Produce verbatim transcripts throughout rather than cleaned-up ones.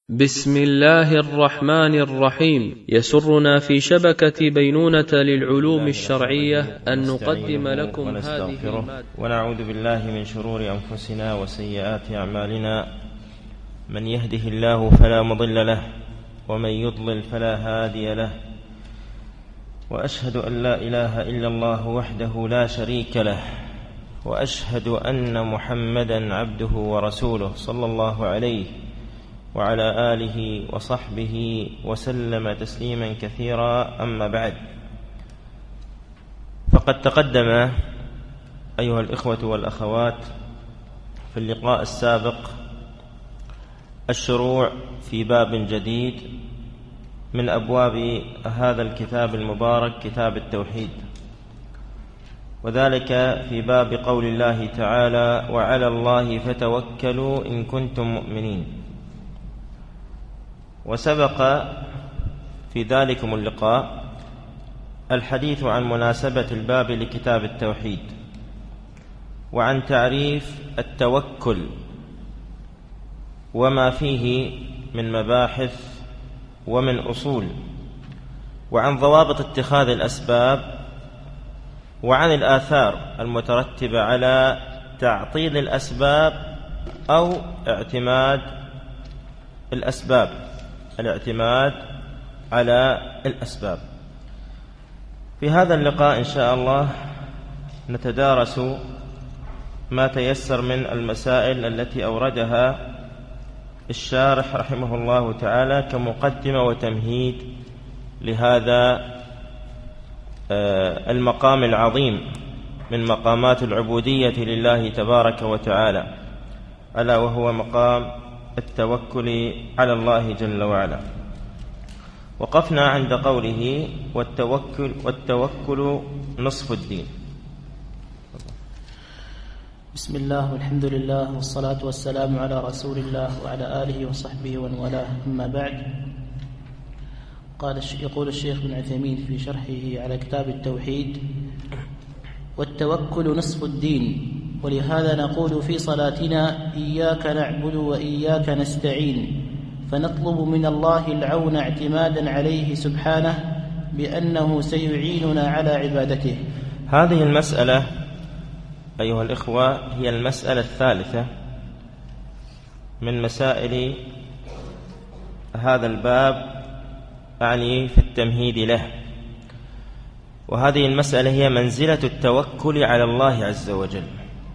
بسم الله الرحمن الرحيم. يسرنا في شبكة بينونة للعلوم الشرعية أن نقدم لكم هذه المادة. ونعوذ بالله من شرور أنفسنا وسيئات أعمالنا، من يهده الله فلا مضل له ومن يضلل فلا هادي له، وأشهد أن لا إله إلا الله وحده لا شريك له، وأشهد أن محمدا عبده ورسوله صلى الله عليه وعلى آله وصحبه وسلم تسليما كثيرا. أما بعد، فقد تقدم أيها الإخوة والأخوات في اللقاء السابق الشروع في باب جديد من أبواب هذا الكتاب المبارك، كتاب التوحيد، وذلك في باب قول الله تعالى: وعلى الله فتوكلوا إن كنتم مؤمنين. وسبق في ذلكم اللقاء الحديث عن مناسبة الباب لكتاب التوحيد، وعن تعريف التوكل وما فيه من مباحث ومن أصول، وعن ضوابط اتخاذ الأسباب، وعن الآثار المترتبة على تعطيل الأسباب أو اعتماد الأسباب، الاعتماد على الأسباب. في هذا اللقاء إن شاء الله نتدارس ما تيسر من المسائل التي أوردها الشارح رحمه الله تعالى كمقدمة وتمهيد لهذا المقام العظيم من مقامات العبودية لله تبارك وتعالى، ألا وهو مقام التوكل على الله جل وعلا. وقفنا عند قوله: والتوكل, والتوكل نصف الدين. بسم الله والحمد لله والصلاة والسلام على رسول الله وعلى آله وصحبه ومن والاه، أما بعد. قال يقول الشيخ ابن عثيمين في شرحه على كتاب التوحيد: والتوكل نصف الدين، ولهذا نقول في صلاتنا: إياك نعبد وإياك نستعين، فنطلب من الله العون اعتمادا عليه سبحانه بأنه سيعيننا على عبادته. هذه المسألة أيها الإخوة هي المسألة الثالثة من مسائل هذا الباب، أعني في التمهيد له. وهذه المسألة هي منزلة التوكل على الله عز وجل،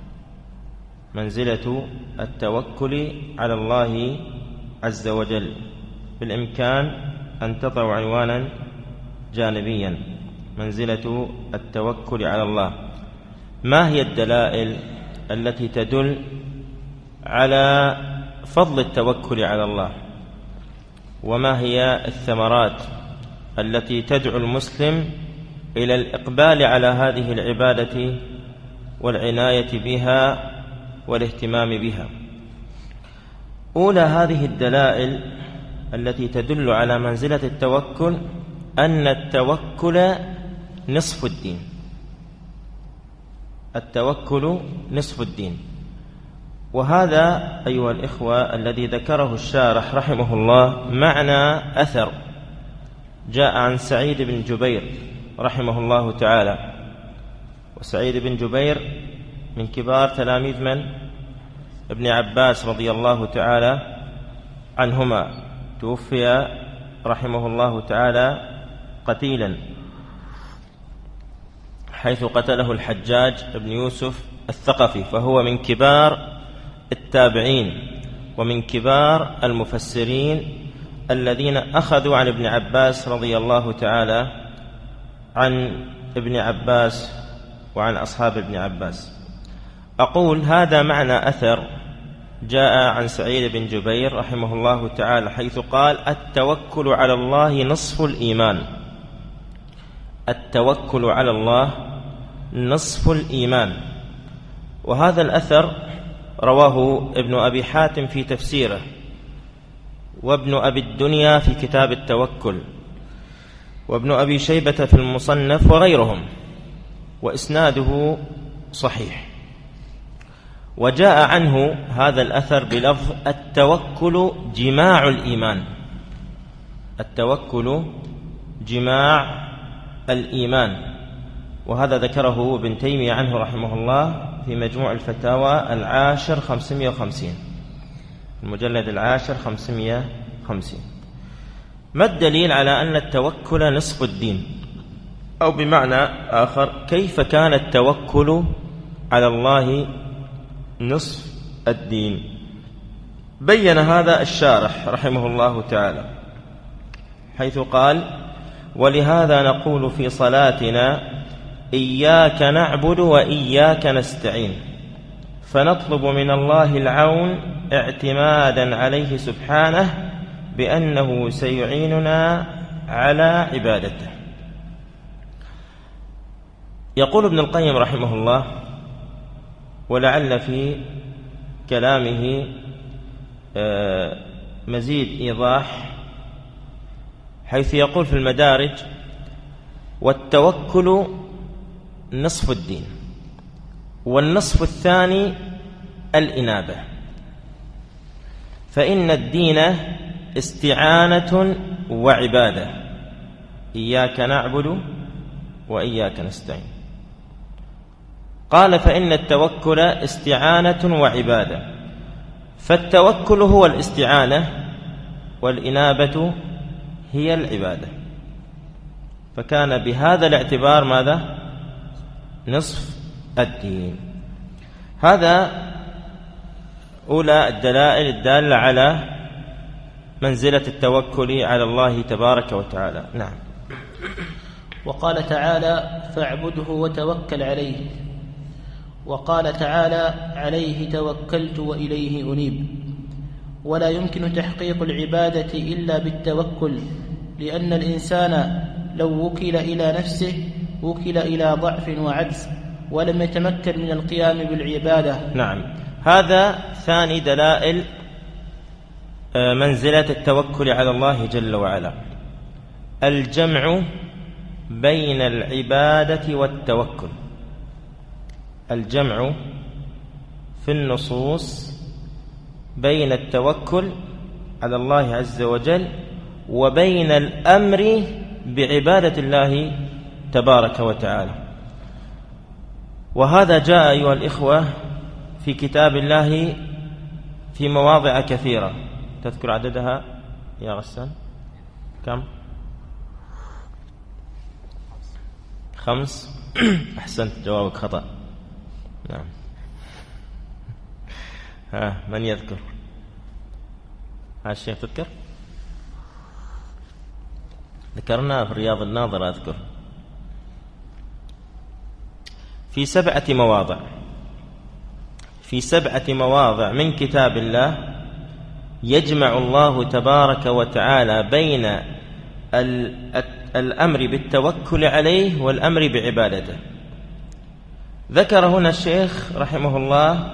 منزلة التوكل على الله عز وجل. بالإمكان أن تضع عنوانا جانبيا: منزلة التوكل على الله. ما هي الدلائل التي تدل على فضل التوكل على الله؟ وما هي الثمرات التي تدعو المسلم إلى الإقبال على هذه العبادة والعناية بها والاهتمام بها؟ أولى هذه الدلائل التي تدل على منزلة التوكل أن التوكل نصف الدين. التوكل نصف الدين. وهذا أيها الإخوة الذي ذكره الشارح رحمه الله معنى أثر جاء عن سعيد بن جبير رحمه الله تعالى. وسعيد بن جبير من كبار تلاميذ من؟ ابن عباس رضي الله تعالى عنهما، توفي رحمه الله تعالى قتيلا، حيث قتله الحجاج بن يوسف الثقفي، فهو من كبار التابعين ومن كبار المفسرين الذين أخذوا عن ابن عباس رضي الله تعالى عن ابن عباس وعن أصحاب ابن عباس. أقول هذا معنى أثر جاء عن سعيد بن جبير رحمه الله تعالى، حيث قال: التوكل على الله نصف الإيمان. التوكل على الله نصف الإيمان. وهذا الأثر رواه ابن أبي حاتم في تفسيره، وابن أبي الدنيا في كتاب التوكل، وابن أبي شيبة في المصنف وغيرهم، وإسناده صحيح. وجاء عنه هذا الأثر بلفظ التوكل جماع الإيمان، التوكل جماع الإيمان، وهذا ذكره ابن تيمية عنه رحمه الله في مجموع الفتاوى العاشر خمسمائة وخمسين، المجلد العاشر خمسمائة وخمسين. ما الدليل على أن التوكل نصف الدين؟ أو بمعنى آخر، كيف كان التوكل على الله نصف الدين؟ بين هذا الشارح رحمه الله تعالى حيث قال: ولهذا نقول في صلاتنا إياك نعبد وإياك نستعين، فنطلب من الله العون اعتمادا عليه سبحانه بأنه سيعيننا على عبادته. يقول ابن القيم رحمه الله، ولعل في كلامه مزيد إيضاح، حيث يقول في المدارج: والتوكل نصف الدين، والنصف الثاني الإنابة، فإن الدين استعانة وعبادة، إياك نعبد وإياك نستعين. قال: فإن التوكل استعانة وعبادة، فالتوكل هو الاستعانة والإنابة هي العبادة، فكان بهذا الاعتبار ماذا؟ نصف الدين. هذا أولى الدلائل الدالة على منزلة التوكل على الله تبارك وتعالى. نعم. وقال تعالى: فاعبده وتوكل عليه. وقال تعالى: عليه توكلت وإليه أنيب. ولا يمكن تحقيق العبادة إلا بالتوكل، لأن الإنسان لو وكل إلى نفسه وكل إلى ضعف وعجز ولم يتمكن من القيام بالعبادة. نعم، هذا ثاني دلائل منزلة التوكل على الله جل وعلا، الجمع بين العبادة والتوكل، الجمع في النصوص بين التوكل على الله عز وجل وبين الأمر بعبادة الله تبارك وتعالى. وهذا جاء أيها الإخوة في كتاب الله في مواضع كثيرة. تذكر عددها يا غسان؟ كم؟ خمس. أحسنت، جوابك خطأ. نعم. ها، من يذكر؟ ها الشيخ تذكر؟ ذكرنا في رياض الناظر، أذكر في سبعة مواضع، في سبعة مواضع من كتاب الله يجمع الله تبارك وتعالى بين الأمر بالتوكل عليه والأمر بعبادته. ذكر هنا الشيخ رحمه الله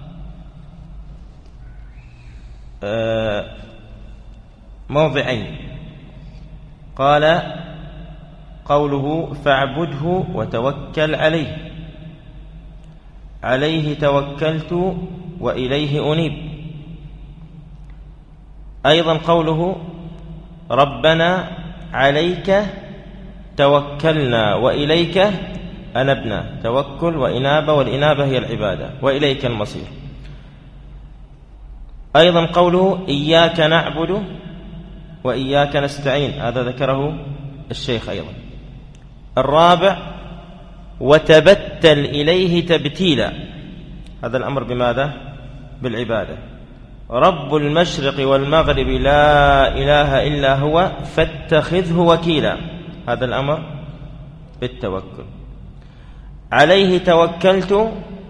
موضعين، قال: قوله فاعبده وتوكل عليه، عليه توكلت وإليه أنيب. أيضا قوله ربنا عليك توكلنا وإليك أنبنا، توكل وإنابة، والإنابة هي العبادة، وإليك المصير. أيضا قوله إياك نعبد وإياك نستعين، هذا ذكره الشيخ أيضا. الرابع وتبتل إليه تبتيلا، هذا الأمر بماذا؟ بالعبادة. رب المشرق والمغرب لا إله إلا هو فاتخذه وكيلا، هذا الأمر بالتوكل. عليه توكلت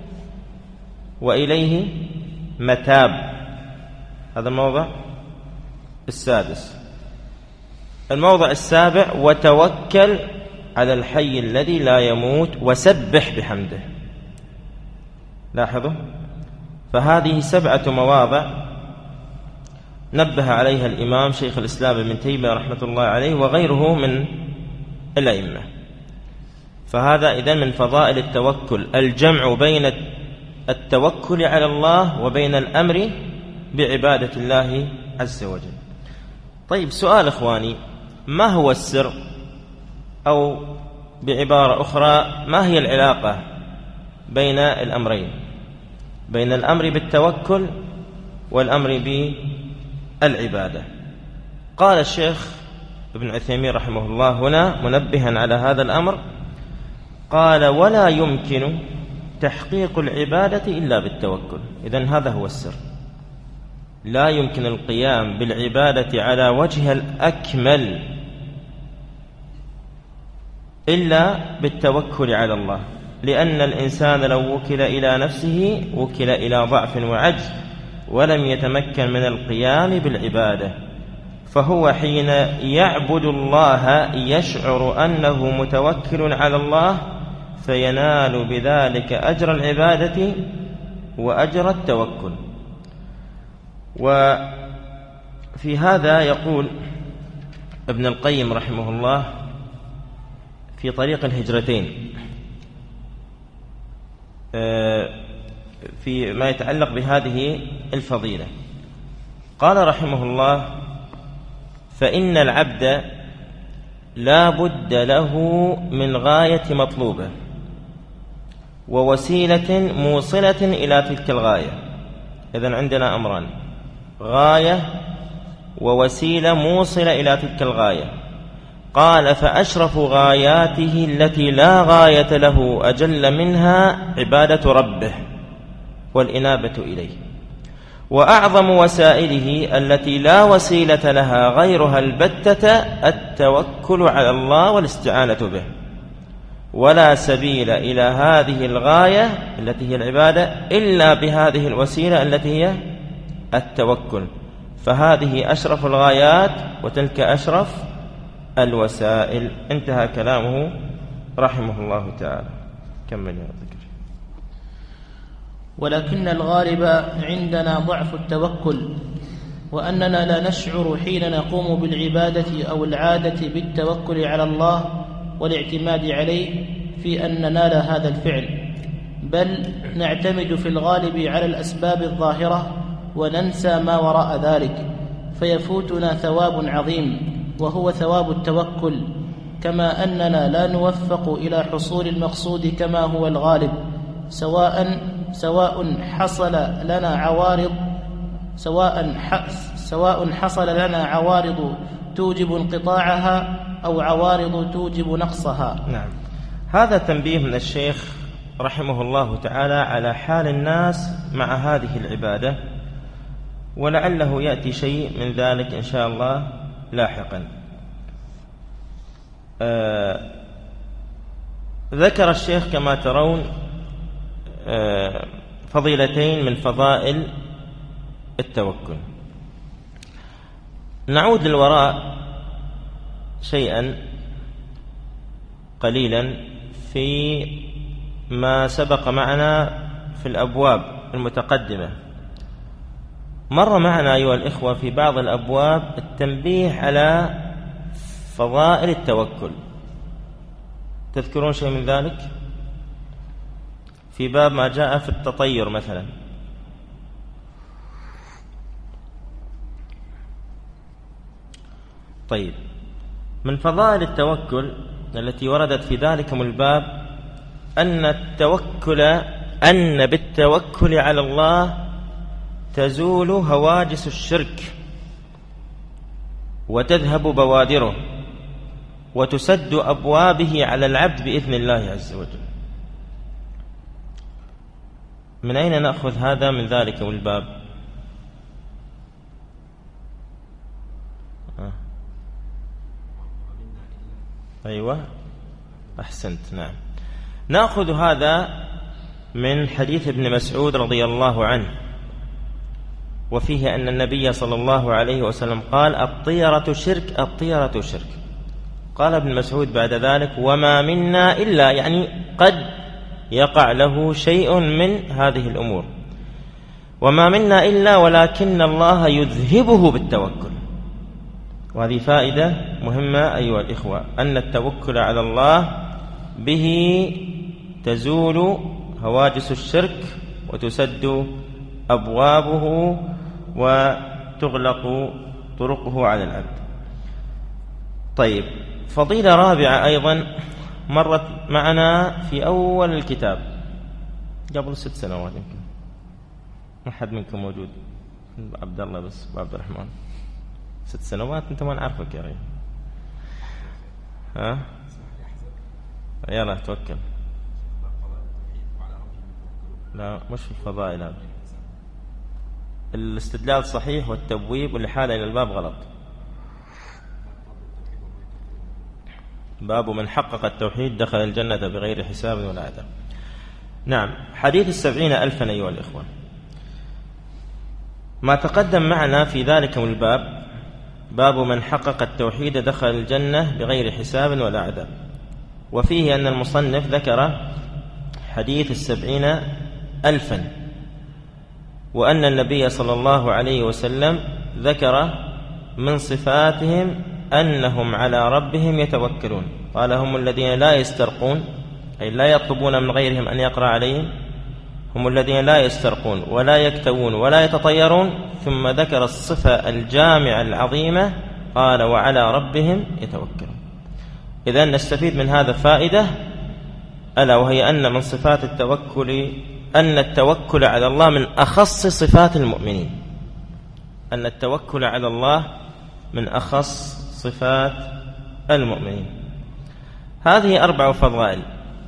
وإليه متاب، هذا الموضع السادس. الموضع السابع وتوكل على الحي الذي لا يموت وسبح بحمده. لاحظوا، فهذه سبعة مواضع نبه عليها الإمام شيخ الإسلام ابن تيمية رحمة الله عليه وغيره من الأئمة. فهذا إذن من فضائل التوكل، الجمع بين التوكل على الله وبين الأمر بعبادة الله عز وجل. طيب، سؤال إخواني، ما هو السر؟ أو بعبارة أخرى، ما هي العلاقة بين الأمرين، بين الأمر بالتوكل والأمر بالعبادة؟ قال الشيخ ابن عثيمين رحمه الله هنا منبها على هذا الأمر، قال: ولا يمكن تحقيق العبادة إلا بالتوكل. إذن هذا هو السر، لا يمكن القيام بالعبادة على وجهها الأكمل إلا بالتوكل على الله، لأن الإنسان لو وكل إلى نفسه وكل إلى ضعف وعجز ولم يتمكن من القيام بالعبادة. فهو حين يعبد الله يشعر أنه متوكل على الله، فينال بذلك أجر العبادة وأجر التوكل. وفي هذا يقول ابن القيم رحمه الله في طريق الهجرتين في ما يتعلق بهذه الفضيلة، قال رحمه الله: فإن العبد لا بد له من غاية مطلوبة ووسيلة موصلة إلى تلك الغاية. إذن عندنا أمران: غاية ووسيلة موصلة إلى تلك الغاية. قال: فأشرف غاياته التي لا غاية له أجل منها عبادة ربه والإنابة إليه، وأعظم وسائله التي لا وسيلة لها غيرها البتة التوكل على الله والاستعانة به، ولا سبيل إلى هذه الغاية التي هي العبادة إلا بهذه الوسيلة التي هي التوكل. فهذه أشرف الغايات وتلك أشرف الوسائل. انتهى كلامه رحمه الله تعالى. كمل يا ذكر. ولكن الغالب عندنا ضعف التوكل، وأننا لا نشعر حين نقوم بالعبادة أو العادة بالتوكل على الله والاعتماد عليه في أن ننال هذا الفعل، بل نعتمد في الغالب على الأسباب الظاهرة وننسى ما وراء ذلك، فيفوتنا ثواب عظيم وهو ثواب التوكل، كما أننا لا نوفق إلى حصول المقصود كما هو الغالب، سواء سواء حصل لنا عوارض سواء سواء حصل لنا عوارض توجب انقطاعها أو عوارض توجب نقصها. نعم، هذا تنبيه من الشيخ رحمه الله تعالى على حال الناس مع هذه العبادة، ولعله يأتي شيء من ذلك إن شاء الله لاحقا. آه ذكر الشيخ كما ترون آه فضيلتين من فضائل التوكل. نعود للوراء شيئا قليلا في ما سبق معنا في الأبواب المتقدمة. مر معنا أيها الإخوة في بعض الأبواب التنبيه على فضائل التوكل. تذكرون شيء من ذلك؟ في باب ما جاء في التطير مثلا. طيب، من فضائل التوكل التي وردت في ذلكم الباب أن التوكل أن بالتوكل على الله تزول هواجس الشرك وتذهب بوادره وتسد أبوابه على العبد بإذن الله عز وجل. من أين نأخذ هذا من ذلك الباب؟ آه. أيوة، أحسنت. نعم، نأخذ هذا من حديث ابن مسعود رضي الله عنه، وفيه أن النبي صلى الله عليه وسلم قال: الطيرة شرك، الطيرة شرك. قال ابن مسعود بعد ذلك: وما منا إلا، يعني قد يقع له شيء من هذه الأمور، وما منا إلا ولكن الله يذهبه بالتوكل. وهذه فائدة مهمة أيها الإخوة، أن التوكل على الله به تزول هواجس الشرك وتسد أبوابه وتغلق طرقه على العبد. طيب، فضيلة رابعة أيضا مرت معنا في أول الكتاب قبل ست سنوات يمكن، ما حد منكم موجود، عبد الله بس وعبد الرحمن. ست سنوات أنت ما نعرفك يا رجل. ها يلا توكل. لا مش في الفضائل هذا، الاستدلال صحيح والتبويب والإحالة إلى الباب غلط. باب من حقق التوحيد دخل الجنة بغير حساب ولا عذاب. نعم، حديث السبعين ألفا أيها الإخوة، ما تقدم معنا في ذلك من الباب باب من حقق التوحيد دخل الجنة بغير حساب ولا عذاب، وفيه أن المصنف ذكر حديث السبعين ألفا، وأن النبي صلى الله عليه وسلم ذكر من صفاتهم أنهم على ربهم يتوكلون. قال هم الذين لا يسترقون، أي لا يطلبون من غيرهم أن يقرأ عليهم، هم الذين لا يسترقون ولا يكتوون ولا يتطيرون، ثم ذكر الصفة الجامعة العظيمة قال وعلى ربهم يتوكلون. إذن نستفيد من هذا فائدة، ألا وهي أن من صفات التوكل أن التوكل على الله من أخص صفات المؤمنين، أن التوكل على الله من أخص صفات المؤمنين. هذه أربع فضائل.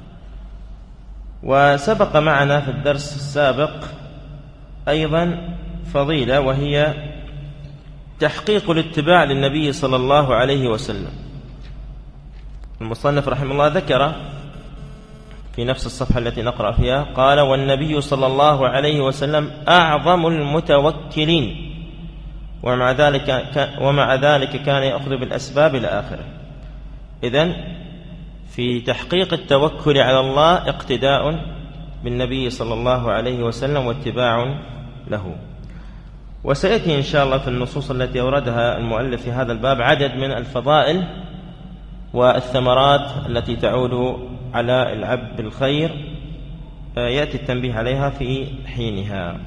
وسبق معنا في الدرس السابق أيضا فضيلة، وهي تحقيق الاتباع للنبي صلى الله عليه وسلم. المصنف رحمه الله ذكر في نفس الصفحة التي نقرأ فيها قال والنبي صلى الله عليه وسلم أعظم المتوكلين، ومع ذلك ومع ذلك كان يأخذ بالأسباب إلى آخره. إذن في تحقيق التوكل على الله اقتداء بالنبي صلى الله عليه وسلم واتباع له. وسيأتي إن شاء الله في النصوص التي أوردها المؤلف في هذا الباب عدد من الفضائل والثمرات التي تعود على العبد بالخير، يأتي التنبيه عليها في حينها.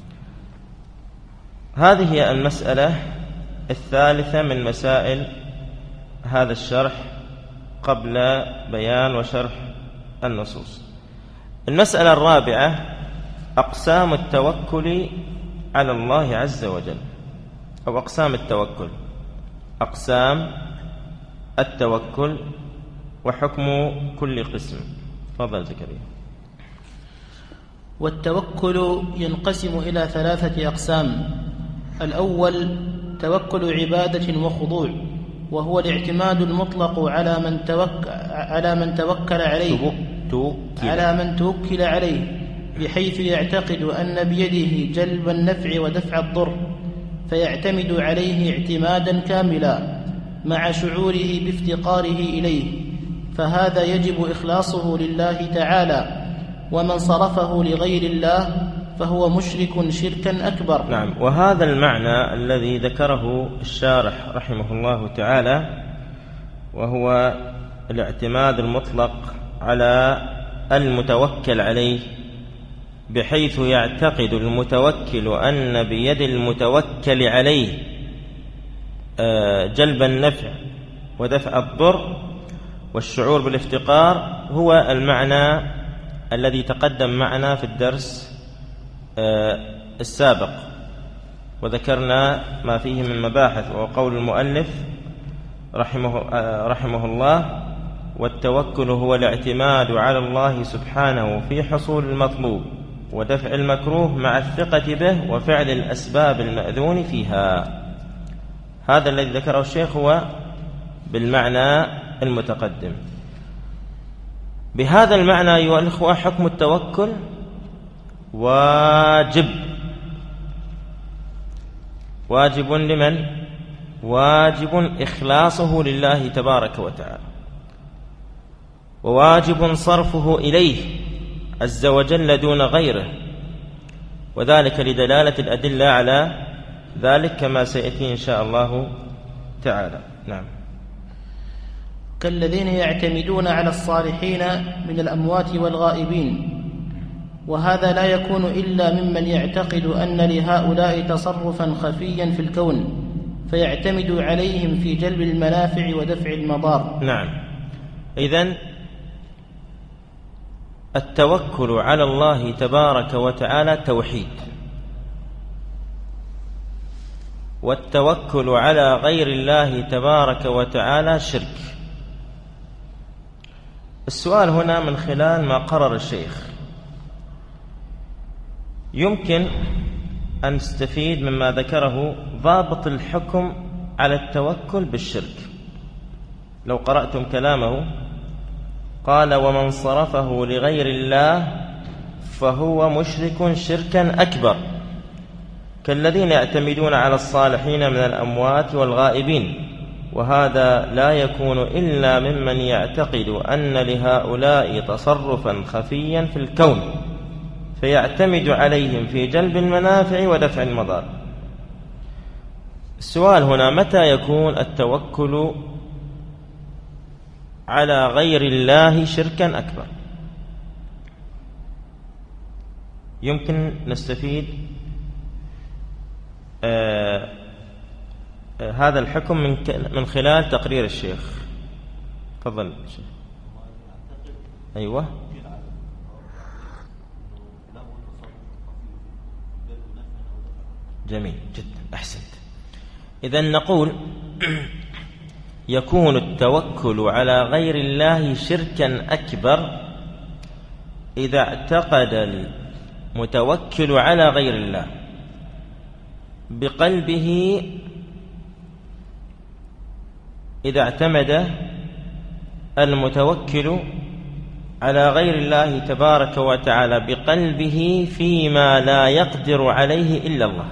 هذه هي المسألة الثالثة من مسائل هذا الشرح قبل بيان وشرح النصوص. المسألة الرابعة أقسام التوكل على الله عز وجل، أو أقسام التوكل، أقسام التوكل وحكم كل قسم. تفضل زكريا. والتوكل ينقسم إلى ثلاثة أقسام. الأول توكل عبادة وخضوع، وهو الاعتماد المطلق على من توكل على من توكل عليه توكل. على من توكل عليه، بحيث يعتقد أن بيده جلب النفع ودفع الضر، فيعتمد عليه اعتمادا كاملا مع شعوره بافتقاره إليه، فهذا يجب إخلاصه لله تعالى، ومن صرفه لغير الله فهو مشرك شركا أكبر. نعم، وهذا المعنى الذي ذكره الشارح رحمه الله تعالى، وهو الاعتماد المطلق على المتوكل عليه، بحيث يعتقد المتوكل أن بيد المتوكل عليه جلب النفع ودفع الضر والشعور بالافتقار، هو المعنى الذي تقدم معنا في الدرس السابق، وذكرنا ما فيه من مباحث. وقول المؤلف رحمه, رحمه الله والتوكل هو الاعتماد على الله سبحانه في حصول المطلوب ودفع المكروه مع الثقة به وفعل الأسباب المأذون فيها. هذا الذي ذكره الشيخ هو بالمعنى المتقدم. بهذا المعنى أيها الأخوة حكم التوكل واجب. واجب لمن؟ واجب إخلاصه لله تبارك وتعالى، وواجب صرفه إليه عز وجل دون غيره، وذلك لدلالة الأدلة على ذلك كما سيأتي إن شاء الله تعالى. نعم. كالذين يعتمدون على الصالحين من الأموات والغائبين، وهذا لا يكون إلا ممن يعتقد أن لهؤلاء تصرفا خفيا في الكون فيعتمد عليهم في جلب المنافع ودفع المضار. نعم. إذن التوكل على الله تبارك وتعالى توحيد، والتوكل على غير الله تبارك وتعالى شرك. السؤال هنا من خلال ما قرر الشيخ يمكن أن نستفيد مما ذكره ضابط الحكم على التوكل بالشرك. لو قرأتم كلامه قال: ومن صرفه لغير الله فهو مشرك شركا أكبر كالذين يعتمدون على الصالحين من الأموات والغائبين، وهذا لا يكون إلا ممن يعتقد أن لهؤلاء تصرفا خفيا في الكون فيعتمد عليهم في جلب المنافع ودفع المضار. السؤال هنا: متى يكون التوكل على غير الله شركا أكبر؟ يمكن نستفيد آه آه هذا الحكم من من خلال تقرير الشيخ. تفضل الشيخ. أيوة. جميل جدا، أحسنت. إذن نقول يكون التوكل على غير الله شركا أكبر إذا اعتقد المتوكل على غير الله بقلبه، إذا اعتمد المتوكل على غير الله تبارك وتعالى بقلبه فيما لا يقدر عليه إلا الله،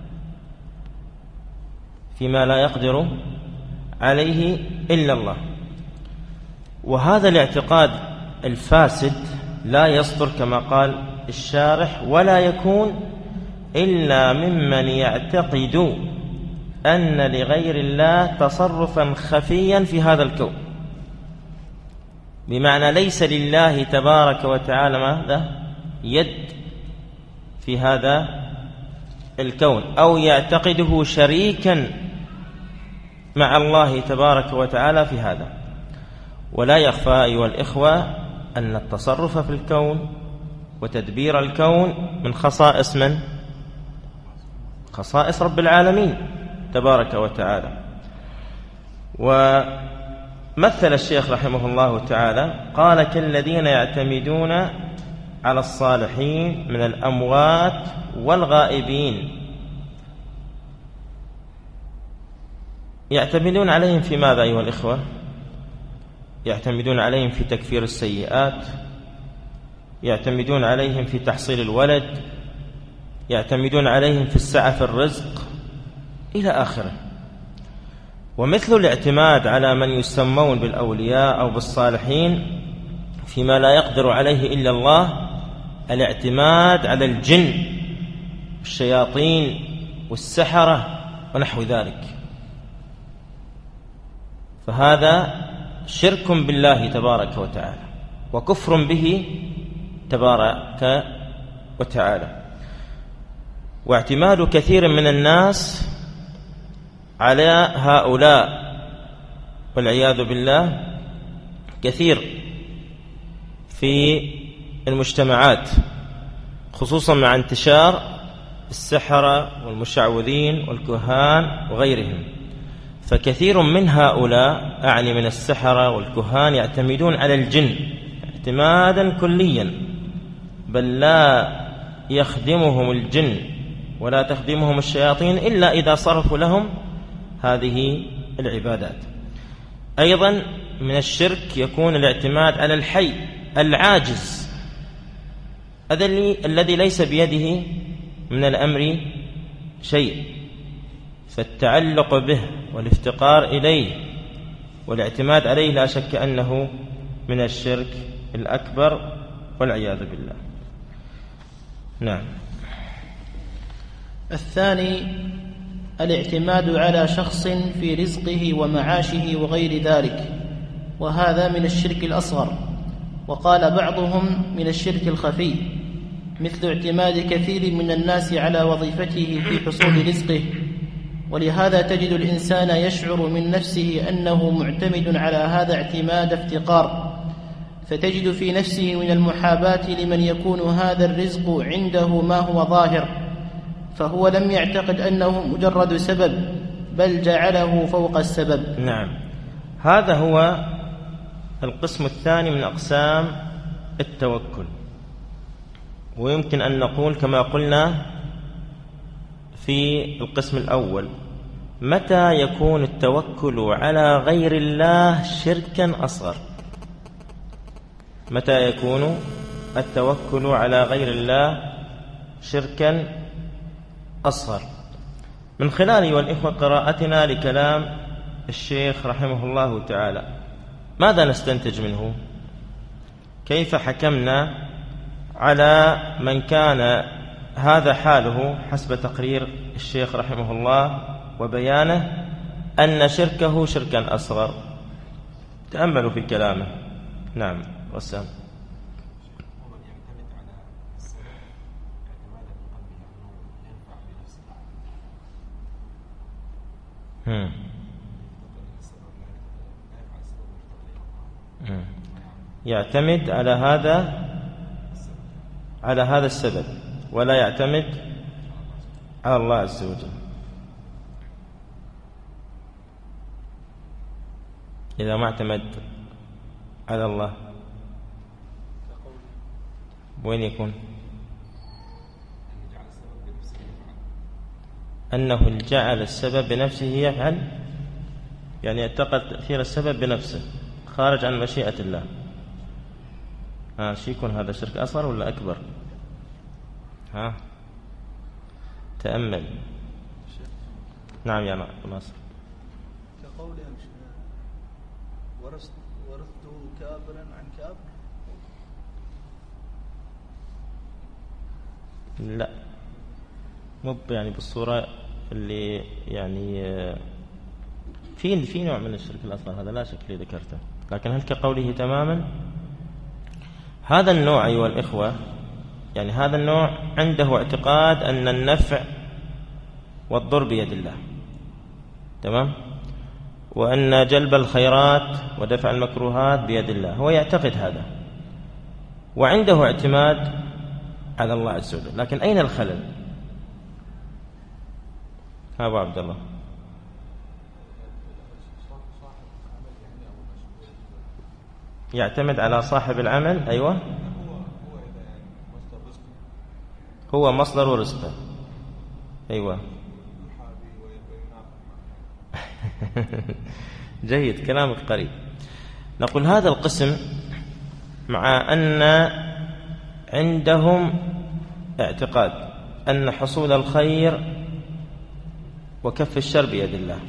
فيما لا يقدر عليه إلا الله. وهذا الاعتقاد الفاسد لا يصدر كما قال الشارح ولا يكون إلا ممن يعتقد أن لغير الله تصرفا خفيا في هذا الكون، بمعنى ليس لله تبارك وتعالى ماذا؟ يد في هذا الكون، أو يعتقده شريكا مع الله تبارك وتعالى في هذا. ولا يخفى أيها الإخوة أن التصرف في الكون وتدبير الكون من خصائص من؟ خصائص رب العالمين تبارك وتعالى. ومثل الشيخ رحمه الله تعالى قال: كالذين يعتمدون على الصالحين من الأموات والغائبين. يعتمدون عليهم في ماذا أيها الإخوة؟ يعتمدون عليهم في تكفير السيئات، يعتمدون عليهم في تحصيل الولد، يعتمدون عليهم في السعة في الرزق إلى آخره. ومثل الاعتماد على من يسمون بالأولياء أو بالصالحين فيما لا يقدر عليه إلا الله الاعتماد على الجن والشياطين والسحرة ونحو ذلك، فهذا شرك بالله تبارك وتعالى وكفر به تبارك وتعالى. واعتماد كثير من الناس على هؤلاء والعياذ بالله كثير في المجتمعات، خصوصا مع انتشار السحرة والمشعوذين والكهان وغيرهم. فكثير من هؤلاء أعني من السحرة والكهان يعتمدون على الجن اعتمادا كليا، بل لا يخدمهم الجن ولا تخدمهم الشياطين إلا إذا صرفوا لهم هذه العبادات. أيضا من الشرك يكون الاعتماد على الحي العاجز الذي ليس بيده من الأمر شيء، فالتعلق به والافتقار إليه والاعتماد عليه لا شك أنه من الشرك الأكبر والعياذ بالله. نعم. الثاني الاعتماد على شخص في رزقه ومعاشه وغير ذلك، وهذا من الشرك الأصغر، وقال بعضهم من الشرك الخفي، مثل اعتماد كثير من الناس على وظيفته في حصول رزقه. ولهذا تجد الإنسان يشعر من نفسه أنه معتمد على هذا اعتماد افتقار، فتجد في نفسه من المحاباة لمن يكون هذا الرزق عنده ما هو ظاهر، فهو لم يعتقد أنه مجرد سبب، بل جعله فوق السبب. نعم، هذا هو القسم الثاني من أقسام التوكل. ويمكن أن نقول كما قلنا في القسم الأول: متى يكون التوكل على غير الله شركا أصغر؟ متى يكون التوكل على غير الله شركا أصغر؟ من خلال أيها الإخوة قراءتنا لكلام الشيخ رحمه الله تعالى، ماذا نستنتج منه؟ كيف حكمنا على من كان هذا حاله حسب تقرير الشيخ رحمه الله وبيانه أن شركه شركا أصغر؟ تأملوا في كلامه. نعم وسام. هم. هم. يعتمد على هذا على هذا السبب ولا يعتمد على الله عز وجل. إذا ما اعتمد على الله وين يكون؟ أنه جعل السبب بنفسه يفعل، يعني اعتقد تأثير السبب بنفسه خارج عن مشيئة الله. ها شي يكون هذا شرك أصغر ولا أكبر؟ ها تأمل. نعم يا ناصر. كقولهم ورثت ورثته كابرا عن كابر. لا، مو يعني بالصورة اللي يعني في في نوع من الشرك الأصغر، هذا لا شك اللي ذكرته، لكن هل كقوله تماما؟ هذا النوع أيها الإخوة، يعني هذا النوع عنده اعتقاد أن النفع والضر بيد الله، تمام، وأن جلب الخيرات ودفع المكروهات بيد الله، هو يعتقد هذا وعنده اعتماد على الله عز وجل. لكن أين الخلل؟ ها أبو عبد الله. يعتمد على صاحب العمل. أيوة، هو مصدر رزقه. أيوة جيد، كلامك قريب. نقول هذا القسم مع أن عندهم اعتقاد أن حصول الخير وكف الشر بيد الله،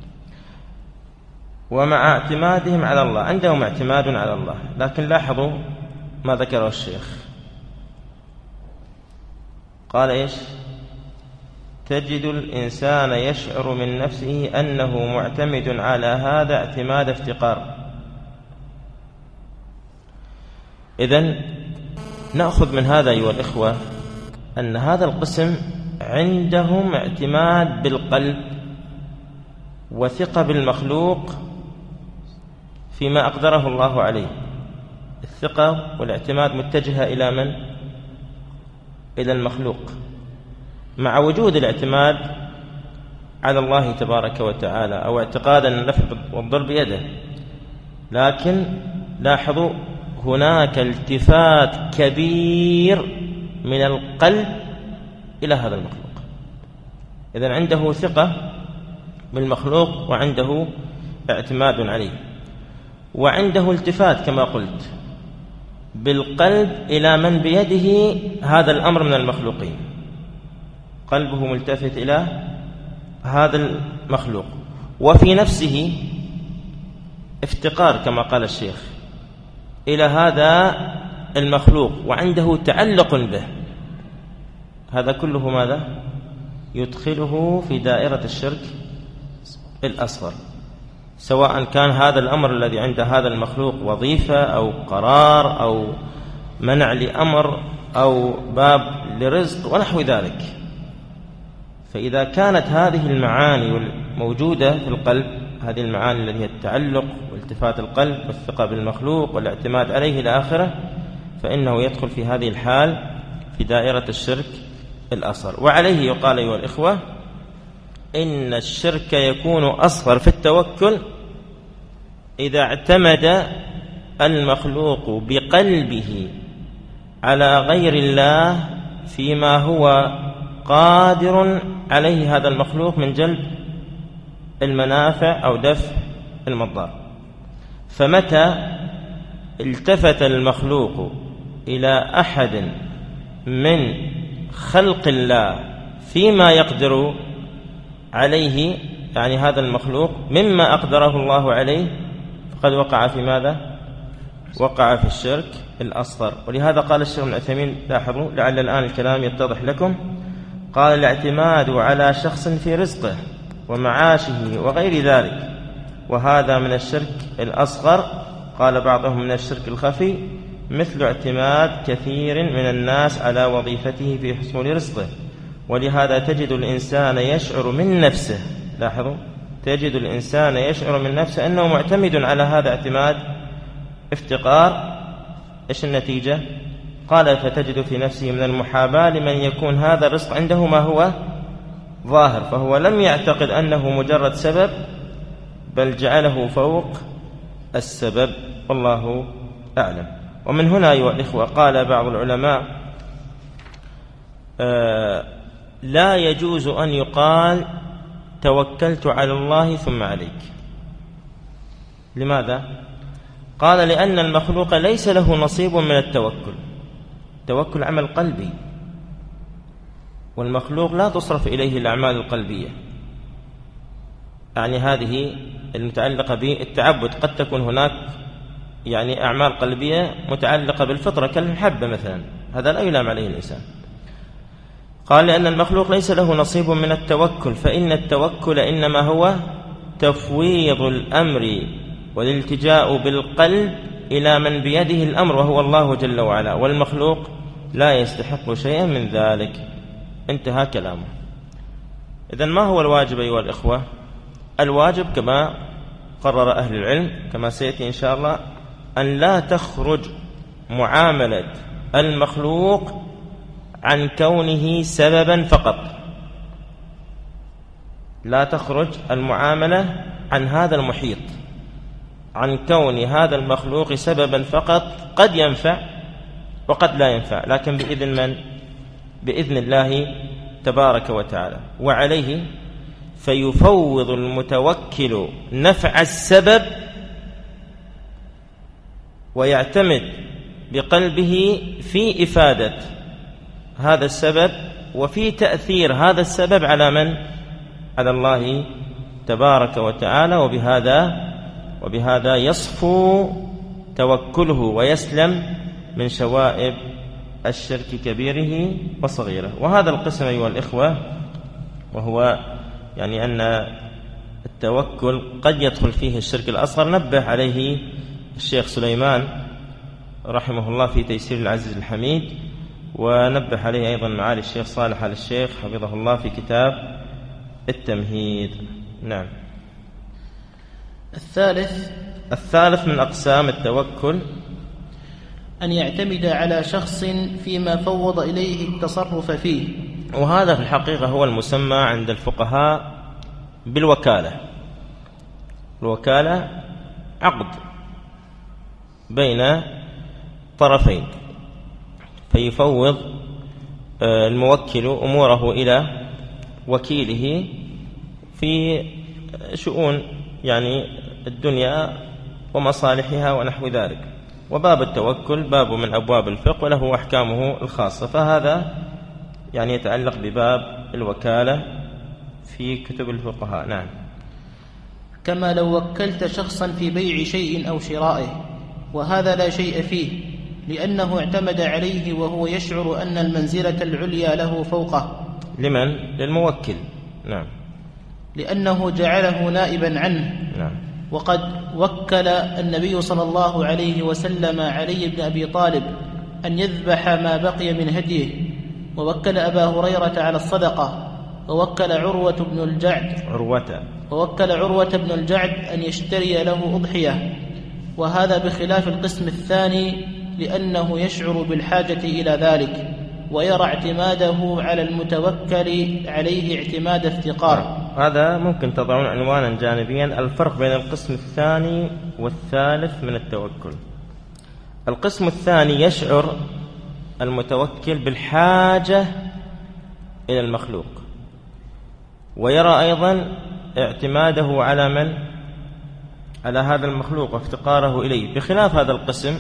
ومع اعتمادهم على الله، عندهم اعتماد على الله، لكن لاحظوا ما ذكره الشيخ، قال إيش؟ تجد الإنسان يشعر من نفسه أنه معتمد على هذا اعتماد افتقار. إذن نأخذ من هذا أيها الإخوة أن هذا القسم عندهم اعتماد بالقلب وثقة بالمخلوق فيما أقدره الله عليه. الثقة والاعتماد متجهة إلى من؟ إلى المخلوق، مع وجود الاعتماد على الله تبارك وتعالى، أو اعتقاد أن النفع والضر بيده. لكن لاحظوا هناك التفات كبير من القلب إلى هذا المخلوق. إذن عنده ثقة بالمخلوق وعنده اعتماد عليه، وعنده التفات كما قلت بالقلب إلى من بيده هذا الأمر من المخلوقين، قلبه ملتفت إلى هذا المخلوق، وفي نفسه افتقار كما قال الشيخ إلى هذا المخلوق، وعنده تعلق به. هذا كله ماذا؟ يدخله في دائرة الشرك الأصغر، سواء كان هذا الأمر الذي عند هذا المخلوق وظيفة أو قرار أو منع لأمر أو باب لرزق ونحو ذلك. فإذا كانت هذه المعاني موجودة في القلب، هذه المعاني التي هي التعلق والتفات القلب والثقة بالمخلوق والاعتماد عليه إلى آخره، فإنه يدخل في هذه الحال في دائرة الشرك الأصغر. وعليه يقال أيها الإخوة إن الشرك يكون أصغر في التوكل إذا اعتمد المخلوق بقلبه على غير الله فيما هو قادر عليه هذا المخلوق من جلب المنافع أو دفع المضار. فمتى التفت المخلوق إلى أحد من خلق الله فيما يقدر عليه، يعني هذا المخلوق مما أقدره الله عليه، فقد وقع في ماذا؟ وقع في الشرك الأصغر. ولهذا قال الشيخ ابن عثيمين، لاحظوا لعل الآن الكلام يتضح لكم، قال الاعتماد على شخص في رزقه ومعاشه وغير ذلك، وهذا من الشرك الأصغر. قال بعضهم من الشرك الخفي، مثل اعتماد كثير من الناس على وظيفته في حصول رزقه. ولهذا تجد الإنسان يشعر من نفسه، لاحظوا، تجد الإنسان يشعر من نفسه أنه معتمد على هذا اعتماد افتقار. إيش النتيجة؟ قال فتجد في نفسه من المحاباة لمن يكون هذا الرزق عنده ما هو ظاهر، فهو لم يعتقد أنه مجرد سبب، بل جعله فوق السبب، والله أعلم. ومن هنا أيها الإخوة قال بعض العلماء آه لا يجوز أن يقال توكلت على الله ثم عليك. لماذا؟ قال لأن المخلوق ليس له نصيب من التوكل، التوكل عمل قلبي، والمخلوق لا تصرف إليه الأعمال القلبية، يعني هذه المتعلقة بالتعبد. قد تكون هناك يعني أعمال قلبية متعلقة بالفطرة كالمحبة مثلا، هذا لا يلام عليه الإنسان. قال لأن المخلوق ليس له نصيب من التوكل، فإن التوكل إنما هو تفويض الأمر والالتجاء بالقلب إلى من بيده الأمر وهو الله جل وعلا، والمخلوق لا يستحق شيئا من ذلك. انتهى كلامه. إذن ما هو الواجب أيها الإخوة؟ الواجب كما قرر أهل العلم كما سيأتي إن شاء الله أن لا تخرج معاملة المخلوق عن كونه سببا فقط، لا تخرج المعاملة عن هذا المحيط، عن كون هذا المخلوق سببا فقط، قد ينفع وقد لا ينفع، لكن بإذن من؟ بإذن الله تبارك وتعالى. وعليه فيفوض المتوكل نفع السبب ويعتمد بقلبه في إفادة هذا السبب وفي تأثير هذا السبب على من؟ على الله تبارك وتعالى. وبهذا وبهذا يصفو توكله ويسلم من شوائب الشرك كبيره وصغيره. وهذا القسم أيها الإخوة وهو يعني أن التوكل قد يدخل فيه الشرك الأصغر، نبه عليه الشيخ سليمان رحمه الله في تيسير العزيز الحميد، ونبه عليه أيضا معالي الشيخ صالح آل الشيخ حفظه الله في كتاب التمهيد. نعم. الثالث الثالث من أقسام التوكل أن يعتمد على شخص فيما فوض إليه التصرف فيه، وهذا في الحقيقة هو المسمى عند الفقهاء بالوكالة. الوكالة عقد بين طرفين، فيفوض الموكل أموره إلى وكيله في شؤون يعني الدنيا ومصالحها ونحو ذلك. وباب التوكل باب من أبواب الفقه وله أحكامه الخاصة، فهذا يعني يتعلق بباب الوكالة في كتب الفقهاء. نعم. كما لو وكلت شخصا في بيع شيء أو شرائه، وهذا لا شيء فيه لأنه اعتمد عليه وهو يشعر أن المنزلة العليا له فوقه. لمن؟ للموكل. نعم. لأنه جعله نائبا عنه. نعم. وقد وكل النبي صلى الله عليه وسلم علي بن أبي طالب أن يذبح ما بقي من هديه، ووكل أبا هريرة على الصدقة، ووكل عروة بن الجعد عروة ووكل عروة بن الجعد أن يشتري له أضحية، وهذا بخلاف القسم الثاني لأنه يشعر بالحاجة إلى ذلك ويرى اعتماده على المتوكل عليه اعتماد افتقار. هذا ممكن تضعون عنوانا جانبيا: الفرق بين القسم الثاني والثالث من التوكل. القسم الثاني يشعر المتوكل بالحاجة إلى المخلوق، ويرى أيضا اعتماده على من؟ على هذا المخلوق وافتقاره إليه، بخلاف هذا القسم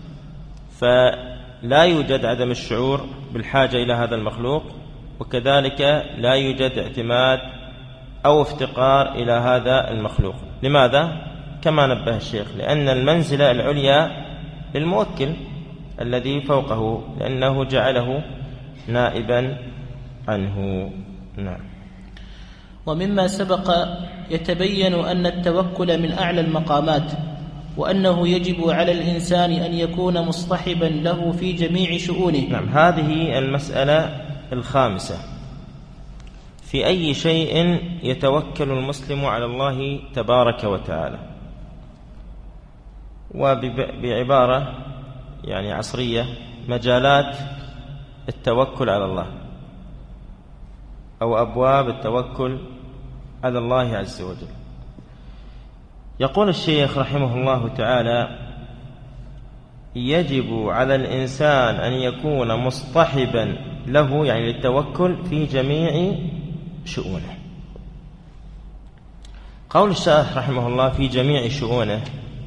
فلا يوجد عدم الشعور بالحاجة إلى هذا المخلوق، وكذلك لا يوجد اعتماد أو افتقار إلى هذا المخلوق. لماذا؟ كما نبه الشيخ: لأن المنزلة العليا للموكل الذي فوقه، لأنه جعله نائبا عنه. نعم. ومما سبق يتبين أن التوكل من أعلى المقامات، وأنه يجب على الإنسان أن يكون مصطحبا له في جميع شؤونه. نعم، هذه المسألة الخامسة: في أي شيء يتوكل المسلم على الله تبارك وتعالى. وبعبارة يعني عصرية: مجالات التوكل على الله أو أبواب التوكل على الله عز وجل. يقول الشيخ رحمه الله تعالى: يجب على الإنسان أن يكون مصطحبا له، يعني للتوكل، في جميع شؤونه. قول الشيخ رحمه الله في جميع شؤونه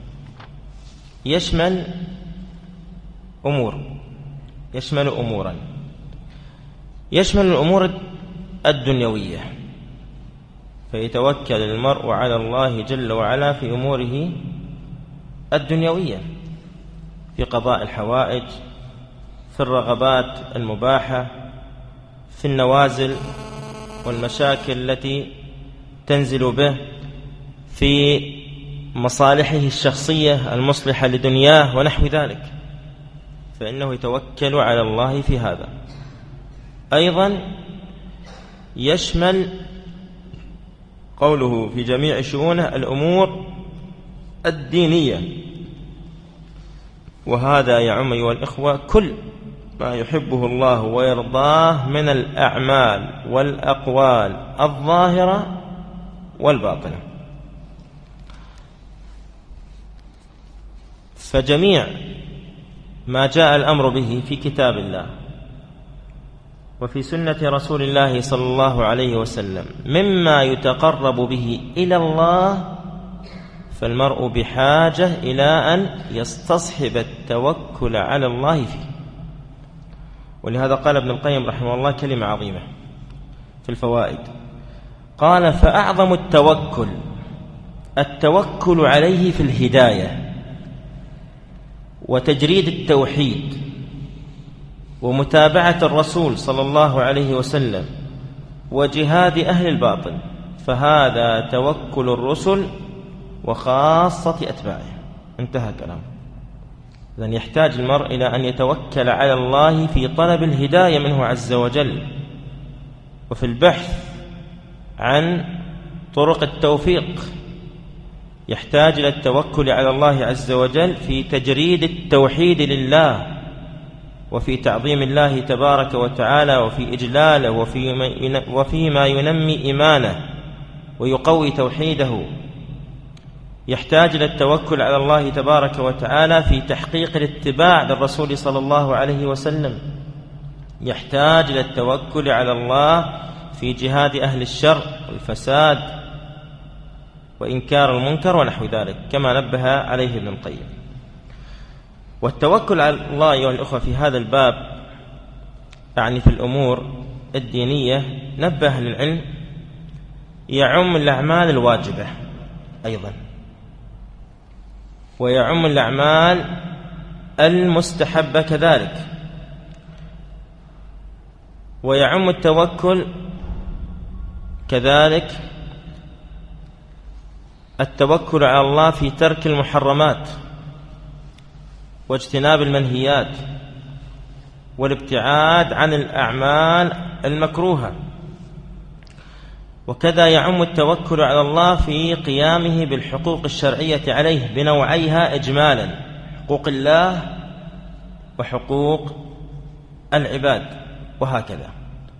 يشمل أمور يشمل أمورا يشمل الأمور الدنيوية، فيتوكل المرء على الله جل وعلا في أموره الدنيوية، في قضاء الحوائج، في الرغبات المباحة، في النوازل والمشاكل التي تنزل به، في مصالحه الشخصية المصلحة لدنياه ونحو ذلك، فإنه يتوكل على الله في هذا. أيضا يشمل قوله في جميع شؤونه الأمور الدينية، وهذا يعم أيها الإخوة كل ما يحبه الله ويرضاه من الأعمال والأقوال الظاهرة والباطنة. فجميع ما جاء الأمر به في كتاب الله وفي سنة رسول الله صلى الله عليه وسلم مما يتقرب به إلى الله، فالمرء بحاجة إلى أن يستصحب التوكل على الله فيه. ولهذا قال ابن القيم رحمه الله كلمة عظيمة في الفوائد، قال: فأعظم التوكل التوكل عليه في الهداية وتجريد التوحيد ومتابعة الرسول صلى الله عليه وسلم وجهاد أهل الباطل، فهذا توكل الرسل وخاصة أتباعه. انتهى كلام. إذن يحتاج المرء إلى أن يتوكل على الله في طلب الهداية منه عز وجل، وفي البحث عن طرق التوفيق. يحتاج إلى التوكل على الله عز وجل في تجريد التوحيد لله، وفي تعظيم الله تبارك وتعالى، وفي إجلاله، وفيما ينمي إيمانه ويقوي توحيده. يحتاج إلى التوكل على الله تبارك وتعالى في تحقيق الاتباع للرسول صلى الله عليه وسلم. يحتاج إلى التوكل على الله في جهاد أهل الشر والفساد وإنكار المنكر ونحو ذلك، كما نبه عليه ابن القيم. والتوكل على الله أيها الأخوة في هذا الباب، يعني في الأمور الدينية، نبه للعلم يعم الأعمال الواجبة أيضا، ويعم الأعمال المستحبة كذلك، ويعم التوكل كذلك التوكل على الله في ترك المحرمات واجتناب المنهيات والابتعاد عن الأعمال المكروهة. وكذا يعم التوكل على الله في قيامه بالحقوق الشرعية عليه بنوعيها إجمالا، حقوق الله وحقوق العباد، وهكذا.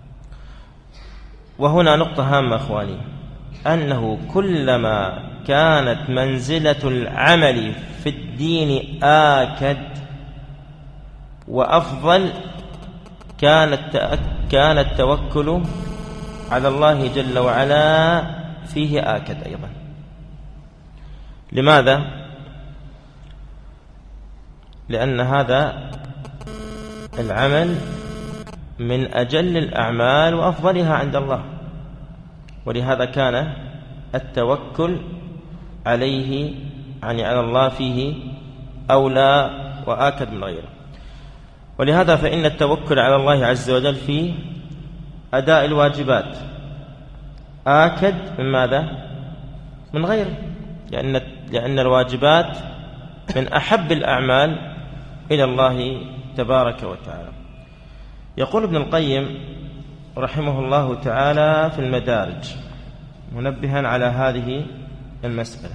وهنا نقطة هامة أخواني، أنه كلما كانت منزلة العمل في الدين آكد وأفضل كان التوكل على الله جل وعلا فيه آكد أيضا. لماذا؟ لأن هذا العمل من أجل الأعمال وأفضلها عند الله، ولهذا كان التوكل عليه يعني على الله فيه أولى وآكد من غيره. ولهذا فإن التوكل على الله عز وجل في أداء الواجبات آكد من ماذا؟ من غيره، لأن, لأن الواجبات من أحب الأعمال إلى الله تبارك وتعالى. يقول ابن القيم رحمه الله تعالى في المدارج منبها على هذه المسألة،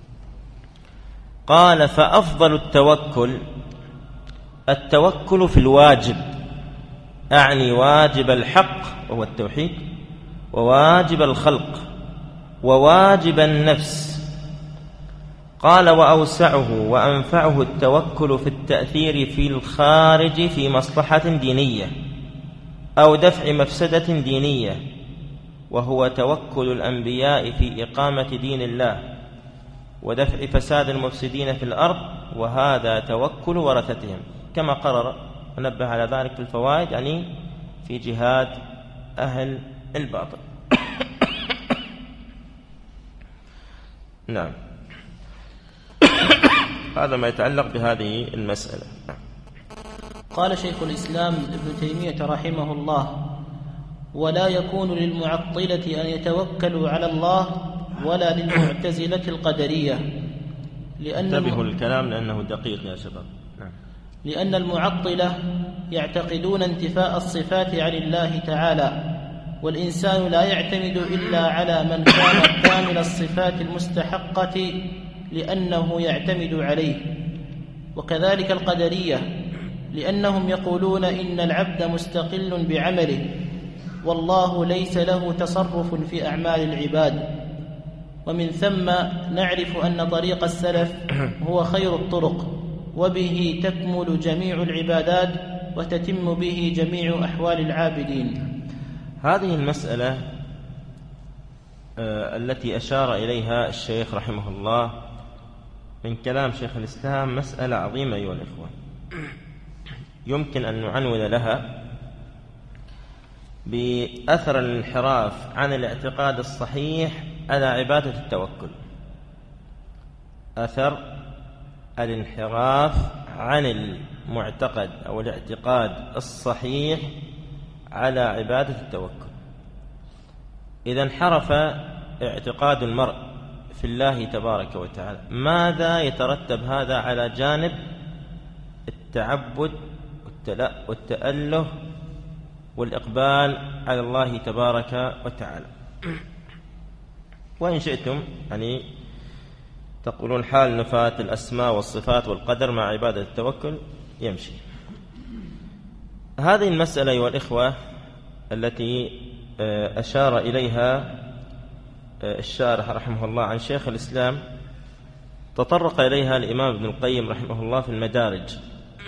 قال: فأفضل التوكل التوكل في الواجب، أعني واجب الحق وهو التوحيد، وواجب الخلق، وواجب النفس. قال: وأوسعه وأنفعه التوكل في التأثير في الخارج في مصلحة دينية أو دفع مفسدة دينية، وهو توكل الأنبياء في إقامة دين الله ودفع فساد المفسدين في الأرض، وهذا توكل ورثتهم، كما قرر ونبه على ذلك في الفوائد، يعني في جهاد أهل الباطل. نعم، هذا ما يتعلق بهذه المسألة. قال شيخ الإسلام ابن تيمية رحمه الله: ولا يكون للمعطلة أن يتوكلوا على الله ولا للمعتزلة القدرية، لأن انتبهوا الكلام لأنه دقيق يا شباب. نعم. لأن المعطلة يعتقدون انتفاء الصفات عن الله تعالى، والإنسان لا يعتمد إلا على من كان كامل الصفات المستحقة لأنه يعتمد عليه. وكذلك القدرية، لأنهم يقولون إن العبد مستقل بعمله، والله ليس له تصرف في أعمال العباد. ومن ثم نعرف أن طريق السلف هو خير الطرق، وبه تكمل جميع العبادات وتتم به جميع أحوال العابدين. هذه المسألة آه التي أشار إليها الشيخ رحمه الله من كلام شيخ الإسلام مسألة عظيمة أيها الإخوة، يمكن أن نعنون لها بأثر الانحراف عن الاعتقاد الصحيح على عبادة التوكل. أثر الانحراف عن المعتقد أو الاعتقاد الصحيح على عبادة التوكل. إذا انحرف اعتقاد المرء في الله تبارك وتعالى، ماذا يترتب هذا على جانب التعبد والتأله والإقبال على الله تبارك وتعالى؟ وإن شئتم يعني تقولون حال نفاة الأسماء والصفات والقدر مع عبادة التوكل يمشي. هذه المسألة أيها الإخوة التي أشار إليها الشارح رحمه الله عن شيخ الإسلام تطرق إليها الإمام ابن القيم رحمه الله في المدارج،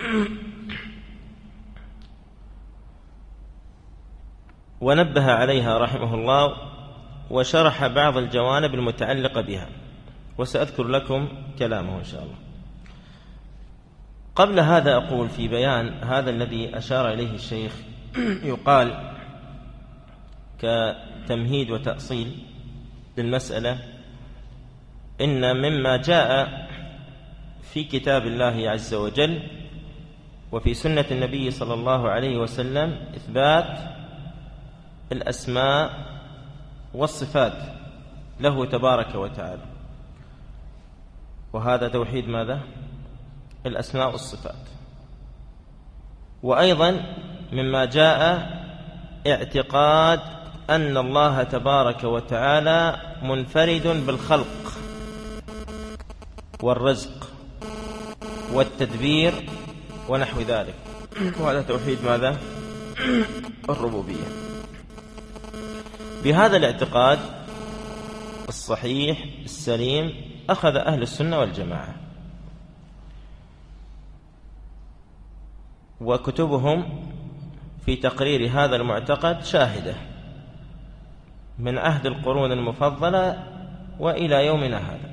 ونبه عليها رحمه الله وشرح بعض الجوانب المتعلقة بها، وسأذكر لكم كلامه إن شاء الله. قبل هذا أقول في بيان هذا الذي أشار إليه الشيخ، يقال كتمهيد وتأصيل للمسألة إن مما جاء في كتاب الله عز وجل وفي سنة النبي صلى الله عليه وسلم إثبات الأسماء والصفات له تبارك وتعالى، وهذا توحيد ماذا؟ الأسماء والصفات. وأيضا مما جاء اعتقاد أن الله تبارك وتعالى منفرد بالخلق والرزق والتدبير ونحو ذلك، وهذا توحيد ماذا؟ الربوبية. بهذا الاعتقاد الصحيح السليم أخذ أهل السنة والجماعة، وكتبهم في تقرير هذا المعتقد شاهدة من عهد القرون المفضلة وإلى يومنا هذا.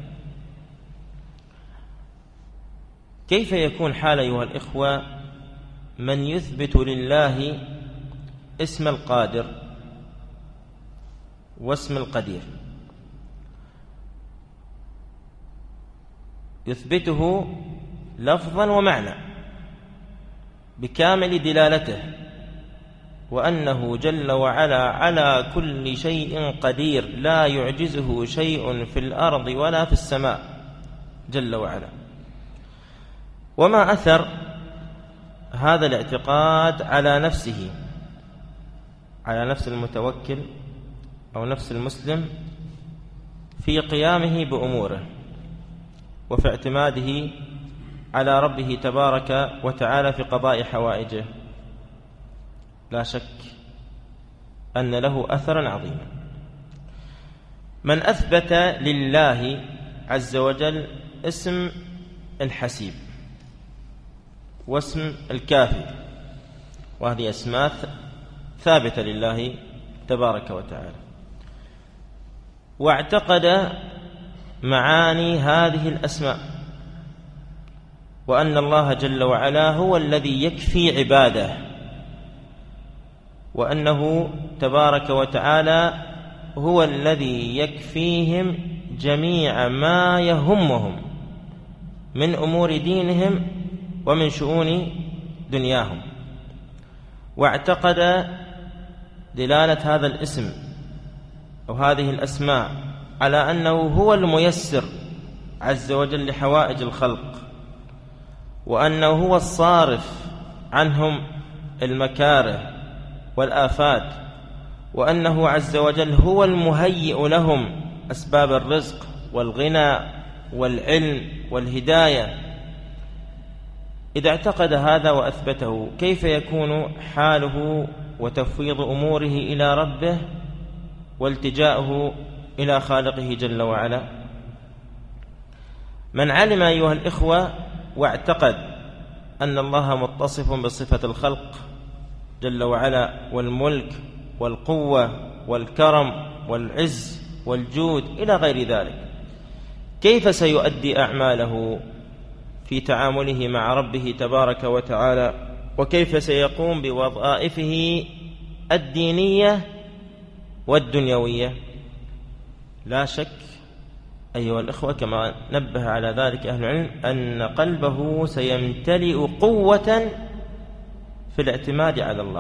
كيف يكون حال أيها الإخوة من يثبت لله اسم القادر واسم القدير؟ يثبته لفظا ومعنى بكامل دلالته، وأنه جل وعلا على كل شيء قدير، لا يعجزه شيء في الأرض ولا في السماء جل وعلا. وما أثر هذا الاعتقاد على نفسه، على نفس المتوكل أو نفس المسلم في قيامه بأموره وفي اعتماده على ربه تبارك وتعالى في قضاء حوائجه؟ لا شك أن له أثرا عظيما. من أثبت لله عز وجل اسم الحسيب واسم الكافي، وهذه أسماء ثابتة لله تبارك وتعالى، واعتقد معاني هذه الأسماء، وأن الله جل وعلا هو الذي يكفي عباده، وأنه تبارك وتعالى هو الذي يكفيهم جميع ما يهمهم من أمور دينهم ومن شؤون دنياهم. واعتقد دلالة هذا الاسم أو هذه الأسماء على أنه هو الميسر عز وجل لحوائج الخلق، وأنه هو الصارف عنهم المكاره والآفات، وأنه عز وجل هو المهيئ لهم أسباب الرزق والغنى والعلم والهداية. إذا اعتقد هذا وأثبته، كيف يكون حاله وتفويض أموره إلى ربه والتجاؤه إلى خالقه جل وعلا؟ من علم أيها الإخوة واعتقد أن الله متصف بصفة الخلق جل وعلا والملك والقوة والكرم والعز والجود إلى غير ذلك، كيف سيؤدي أعماله في تعامله مع ربه تبارك وتعالى؟ وكيف سيقوم بوظائفه الدينية والدنيوية؟ لا شك أيها الإخوة كما نبه على ذلك أهل العلم أن قلبه سيمتلئ قوة في الاعتماد على الله،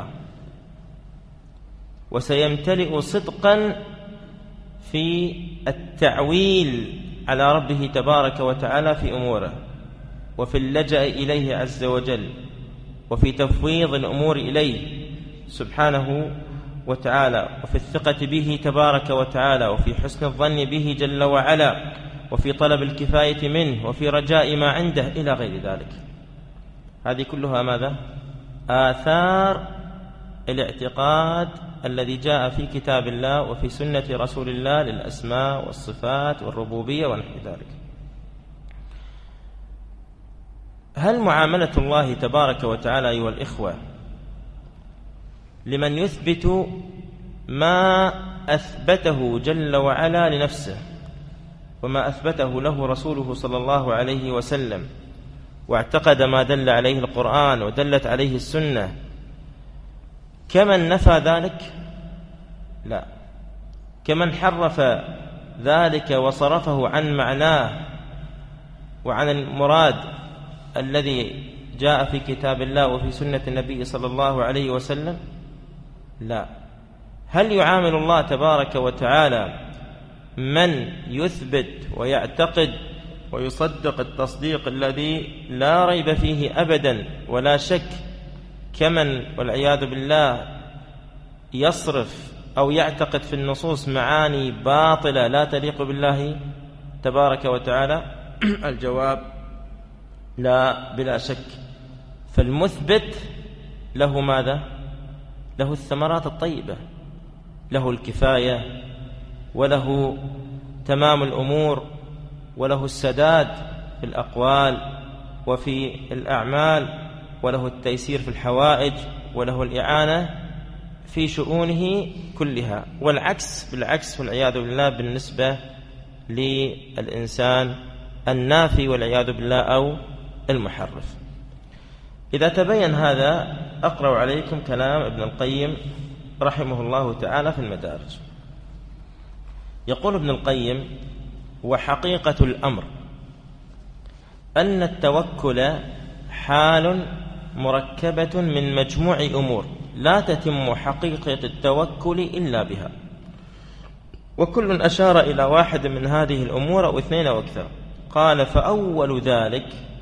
وسيمتلئ صدقا في التعويل على ربه تبارك وتعالى في أموره، وفي اللجأ إليه عز وجل، وفي تفويض الأمور إليه سبحانه وتعالى، وفي الثقة به تبارك وتعالى، وفي حسن الظن به جل وعلا، وفي طلب الكفاية منه، وفي رجاء ما عنده إلى غير ذلك. هذه كلها ماذا؟ آثار الاعتقاد الذي جاء في كتاب الله وفي سنة رسول الله للأسماء والصفات والربوبية ونحو ذلك. هل معاملة الله تبارك وتعالى أيها الإخوة لمن يثبت ما أثبته جل وعلا لنفسه وما أثبته له رسوله صلى الله عليه وسلم، واعتقد ما دل عليه القرآن ودلت عليه السنة، كمن نفى ذلك؟ لا، كمن حرف ذلك وصرفه عن معناه وعن المراد الذي جاء في كتاب الله وفي سنة النبي صلى الله عليه وسلم؟ لا. هل يعامل الله تبارك وتعالى من يثبت ويعتقد ويصدق التصديق الذي لا ريب فيه أبدا ولا شك كمن والعياذ بالله يصرف أو يعتقد في النصوص معاني باطلة لا تليق بالله تبارك وتعالى؟ الجواب لا بلا شك. فالمثبت له ماذا؟ له الثمرات الطيبة، له الكفاية وله تمام الأمور وله السداد في الأقوال وفي الأعمال وله التيسير في الحوائج وله الإعانة في شؤونه كلها. والعكس بالعكس والعياذ بالله بالنسبة للإنسان النافي والعياذ بالله أو المحرف. إذا تبين هذا أقرأ عليكم كلام ابن القيم رحمه الله تعالى في المدارج. يقول ابن القيم: وحقيقة الأمر أن التوكل حال مركبة من مجموع أمور لا تتم حقيقة التوكل إلا بها، وكل أشار إلى واحد من هذه الأمور أو اثنين أو أكثر. قال: فأول ذلك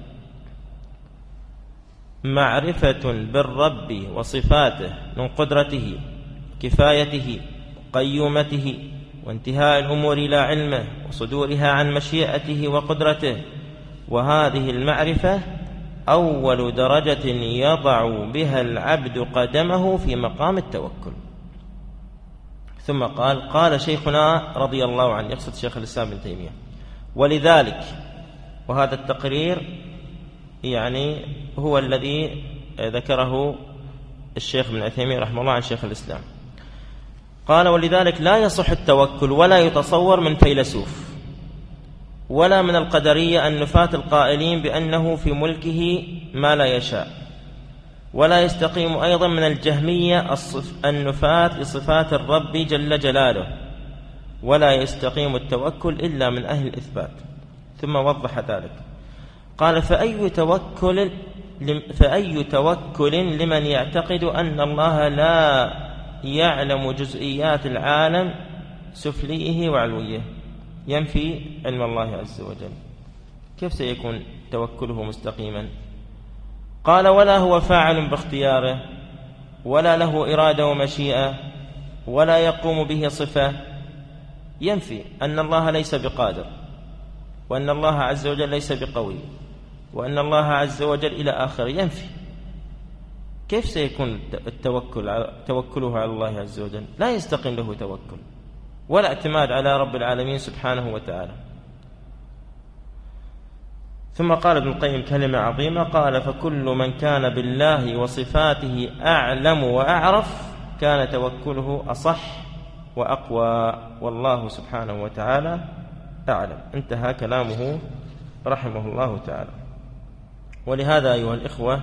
معرفة بالرب وصفاته من قدرته كفايته قيومته وانتهاء الأمور إلى علمه وصدورها عن مشيئته وقدرته، وهذه المعرفة أول درجة يضع بها العبد قدمه في مقام التوكل. ثم قال: قال شيخنا رضي الله عنه، يقصد شيخ الإسلام ابن تيمية: ولذلك، وهذا التقرير يعني هو الذي ذكره الشيخ ابن تيمية رحمه الله عن شيخ الإسلام. قال: ولذلك لا يصح التوكل ولا يتصور من فيلسوف ولا من القدرية النفاة القائلين بأنه في ملكه ما لا يشاء، ولا يستقيم أيضا من الجهمية النفاة لصفات الرب جل جلاله، ولا يستقيم التوكل إلا من أهل الإثبات. ثم وضح ذلك قال: فأي توكل فأي توكل لمن يعتقد أن الله لا يعلم جزئيات العالم سفليه وعلويه، ينفي علم الله عز وجل، كيف سيكون توكله مستقيما؟ قال: ولا هو فاعل باختياره، ولا له إرادة ومشيئة، ولا يقوم به صفة، ينفي أن الله ليس بقادر، وأن الله عز وجل ليس بقوي، وأن الله عز وجل إلى آخر، ينفي. كيف سيكون التوكل توكله على الله عز وجل؟ لا يستقيم له توكل ولا اعتماد على رب العالمين سبحانه وتعالى. ثم قال ابن القيم كلمة عظيمة، قال: فكل من كان بالله وصفاته أعلم وأعرف كان توكله أصح وأقوى، والله سبحانه وتعالى أعلم. انتهى كلامه رحمه الله تعالى. ولهذا أيها الإخوة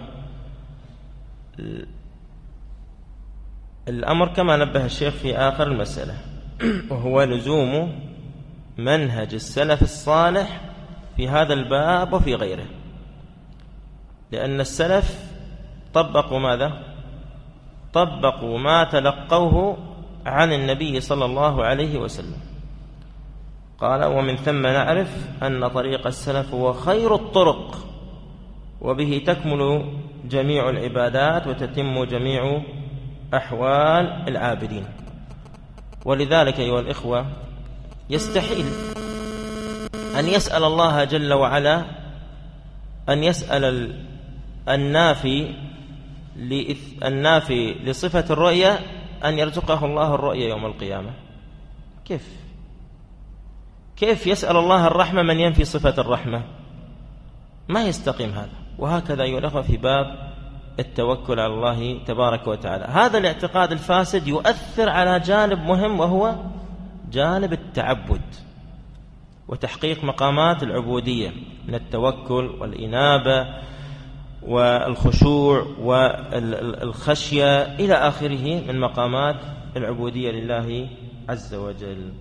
الأمر كما نبه الشيخ في آخر المسألة، وهو لزوم منهج السلف الصالح في هذا الباب وفي غيره، لأن السلف طبقوا ماذا؟ طبقوا ما تلقوه عن النبي صلى الله عليه وسلم. قال: ومن ثم نعرف أن طريق السلف هو خير الطرق، وبه تكمل جميع العبادات وتتم جميع أحوال العابدين. ولذلك أيها الإخوة يستحيل أن يسأل الله جل وعلا أن يسأل النافي النافي لصفة الرؤية أن يرزقه الله الرؤية يوم القيامة. كيف كيف يسأل الله الرحمة من ينفي صفة الرحمة؟ ما يستقيم هذا. وهكذا أيها الأخوة في باب التوكل على الله تبارك وتعالى، هذا الاعتقاد الفاسد يؤثر على جانب مهم، وهو جانب التعبد وتحقيق مقامات العبودية من التوكل والإنابة والخشوع والخشية إلى آخره من مقامات العبودية لله عز وجل.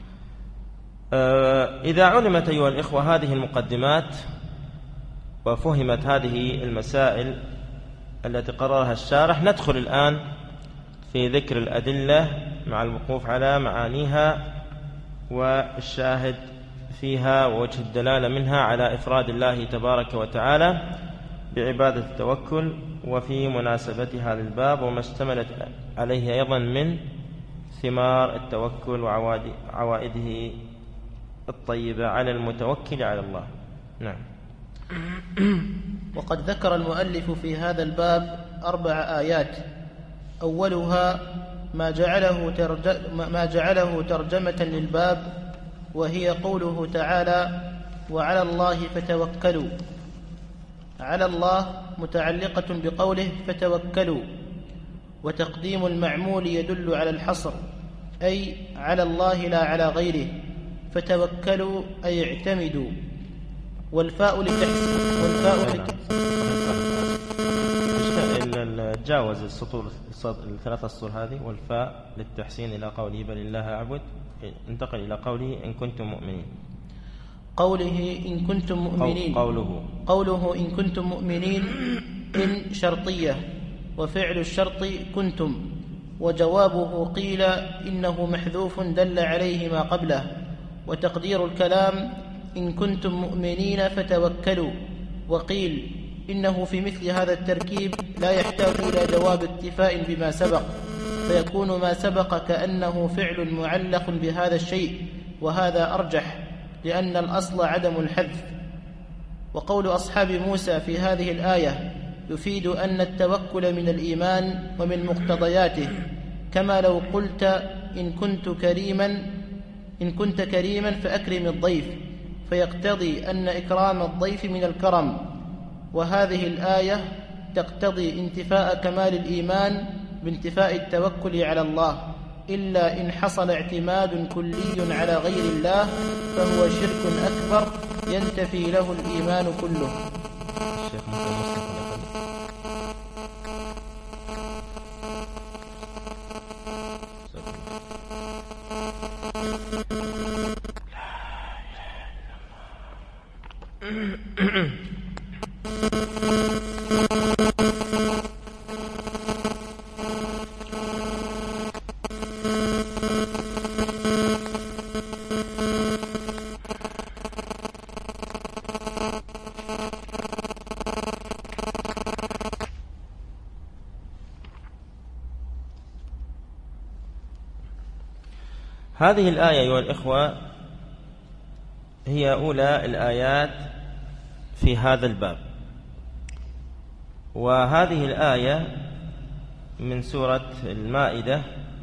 إذا علمت أيها الإخوة هذه المقدمات وفهمت هذه المسائل التي قررها الشارح، ندخل الآن في ذكر الأدلة مع الوقوف على معانيها والشاهد فيها ووجه الدلالة منها على إفراد الله تبارك وتعالى بعبادة التوكل وفي مناسبتها للباب وما اشتملت عليه أيضا من ثمار التوكل وعوائده الطيبة على المتوكل على الله. نعم. وقد ذكر المؤلف في هذا الباب أربع آيات، أولها ما جعله, ترج... ما جعله ترجمة للباب، وهي قوله تعالى: وعلى الله فتوكلوا. على الله متعلقة بقوله فتوكلوا، وتقديم المعمول يدل على الحصر، أي على الله لا على غيره، فتوكلوا أي اعتمدوا. والفاء لتحسين والفاء لت... جاوز السطور الثلاثة السطور هذه والفاء للتحسين إلى قوله بل الله أعبد، انتقل إلى قوله إن كنتم مؤمنين. قوله إن كنتم مؤمنين قوله قوله إن كنتم مؤمنين إن شرطية، وفعل الشرط كنتم، وجوابه قيل إنه محذوف دل عليه ما قبله. وتقدير الكلام إن كنتم مؤمنين فتوكلوا، وقيل إنه في مثل هذا التركيب لا يحتاج إلى جواب اكتفاء بما سبق، فيكون ما سبق كأنه فعل معلق بهذا الشيء، وهذا أرجح لأن الأصل عدم الحذف. وقول أصحاب موسى في هذه الآية يفيد أن التوكل من الإيمان ومن مقتضياته، كما لو قلت إن كنت كريما إن كنت كريما فأكرم الضيف، فيقتضي أن إكرام الضيف من الكرم. وهذه الآية تقتضي انتفاء كمال الإيمان بانتفاء التوكل على الله، إلا إن حصل اعتماد كلي على غير الله فهو شرك أكبر ينتفي له الإيمان كله. هذه الآية أيها الإخوة هي أولى الآيات في هذا الباب، وهذه الآية من سورة المائدة،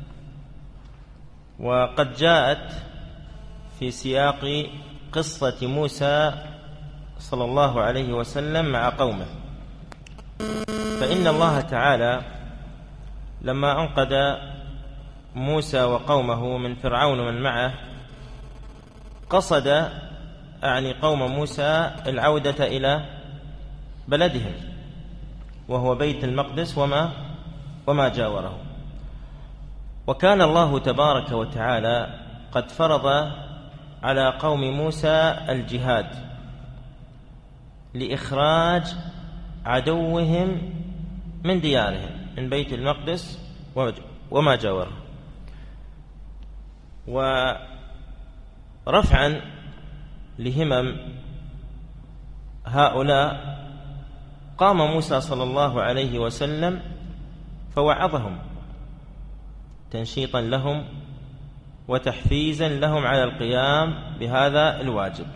وقد جاءت في سياق قصة موسى صلى الله عليه وسلم مع قومه. فإن الله تعالى لما أنقذ موسى وقومه من فرعون ومن معه قصد أعني قوم موسى العودة إلى بلدهم وهو بيت المقدس وما وما جاوره. وكان الله تبارك وتعالى قد فرض على قوم موسى الجهاد لإخراج عدوهم من ديارهم من بيت المقدس وما جاوره. ورفعا لهمم هؤلاء قام موسى صلى الله عليه وسلم فوعظهم تنشيطا لهم وتحفيزا لهم على القيام بهذا الواجب،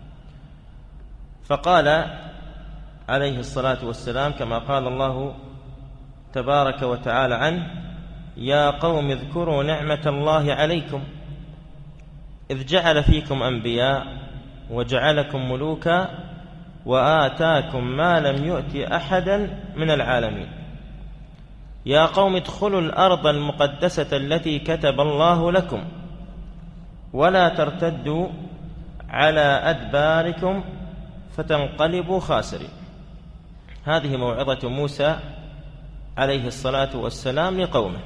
فقال عليه الصلاة والسلام كما قال الله تبارك وتعالى عنه: يا قوم اذكروا نعمة الله عليكم إذ جعل فيكم أنبياء وجعلكم ملوكا وآتاكم ما لم يؤت أحدا من العالمين. يا قوم ادخلوا الأرض المقدسة التي كتب الله لكم ولا ترتدوا على أدباركم فتنقلبوا خاسرين. هذه موعظة موسى عليه الصلاة والسلام لقومه.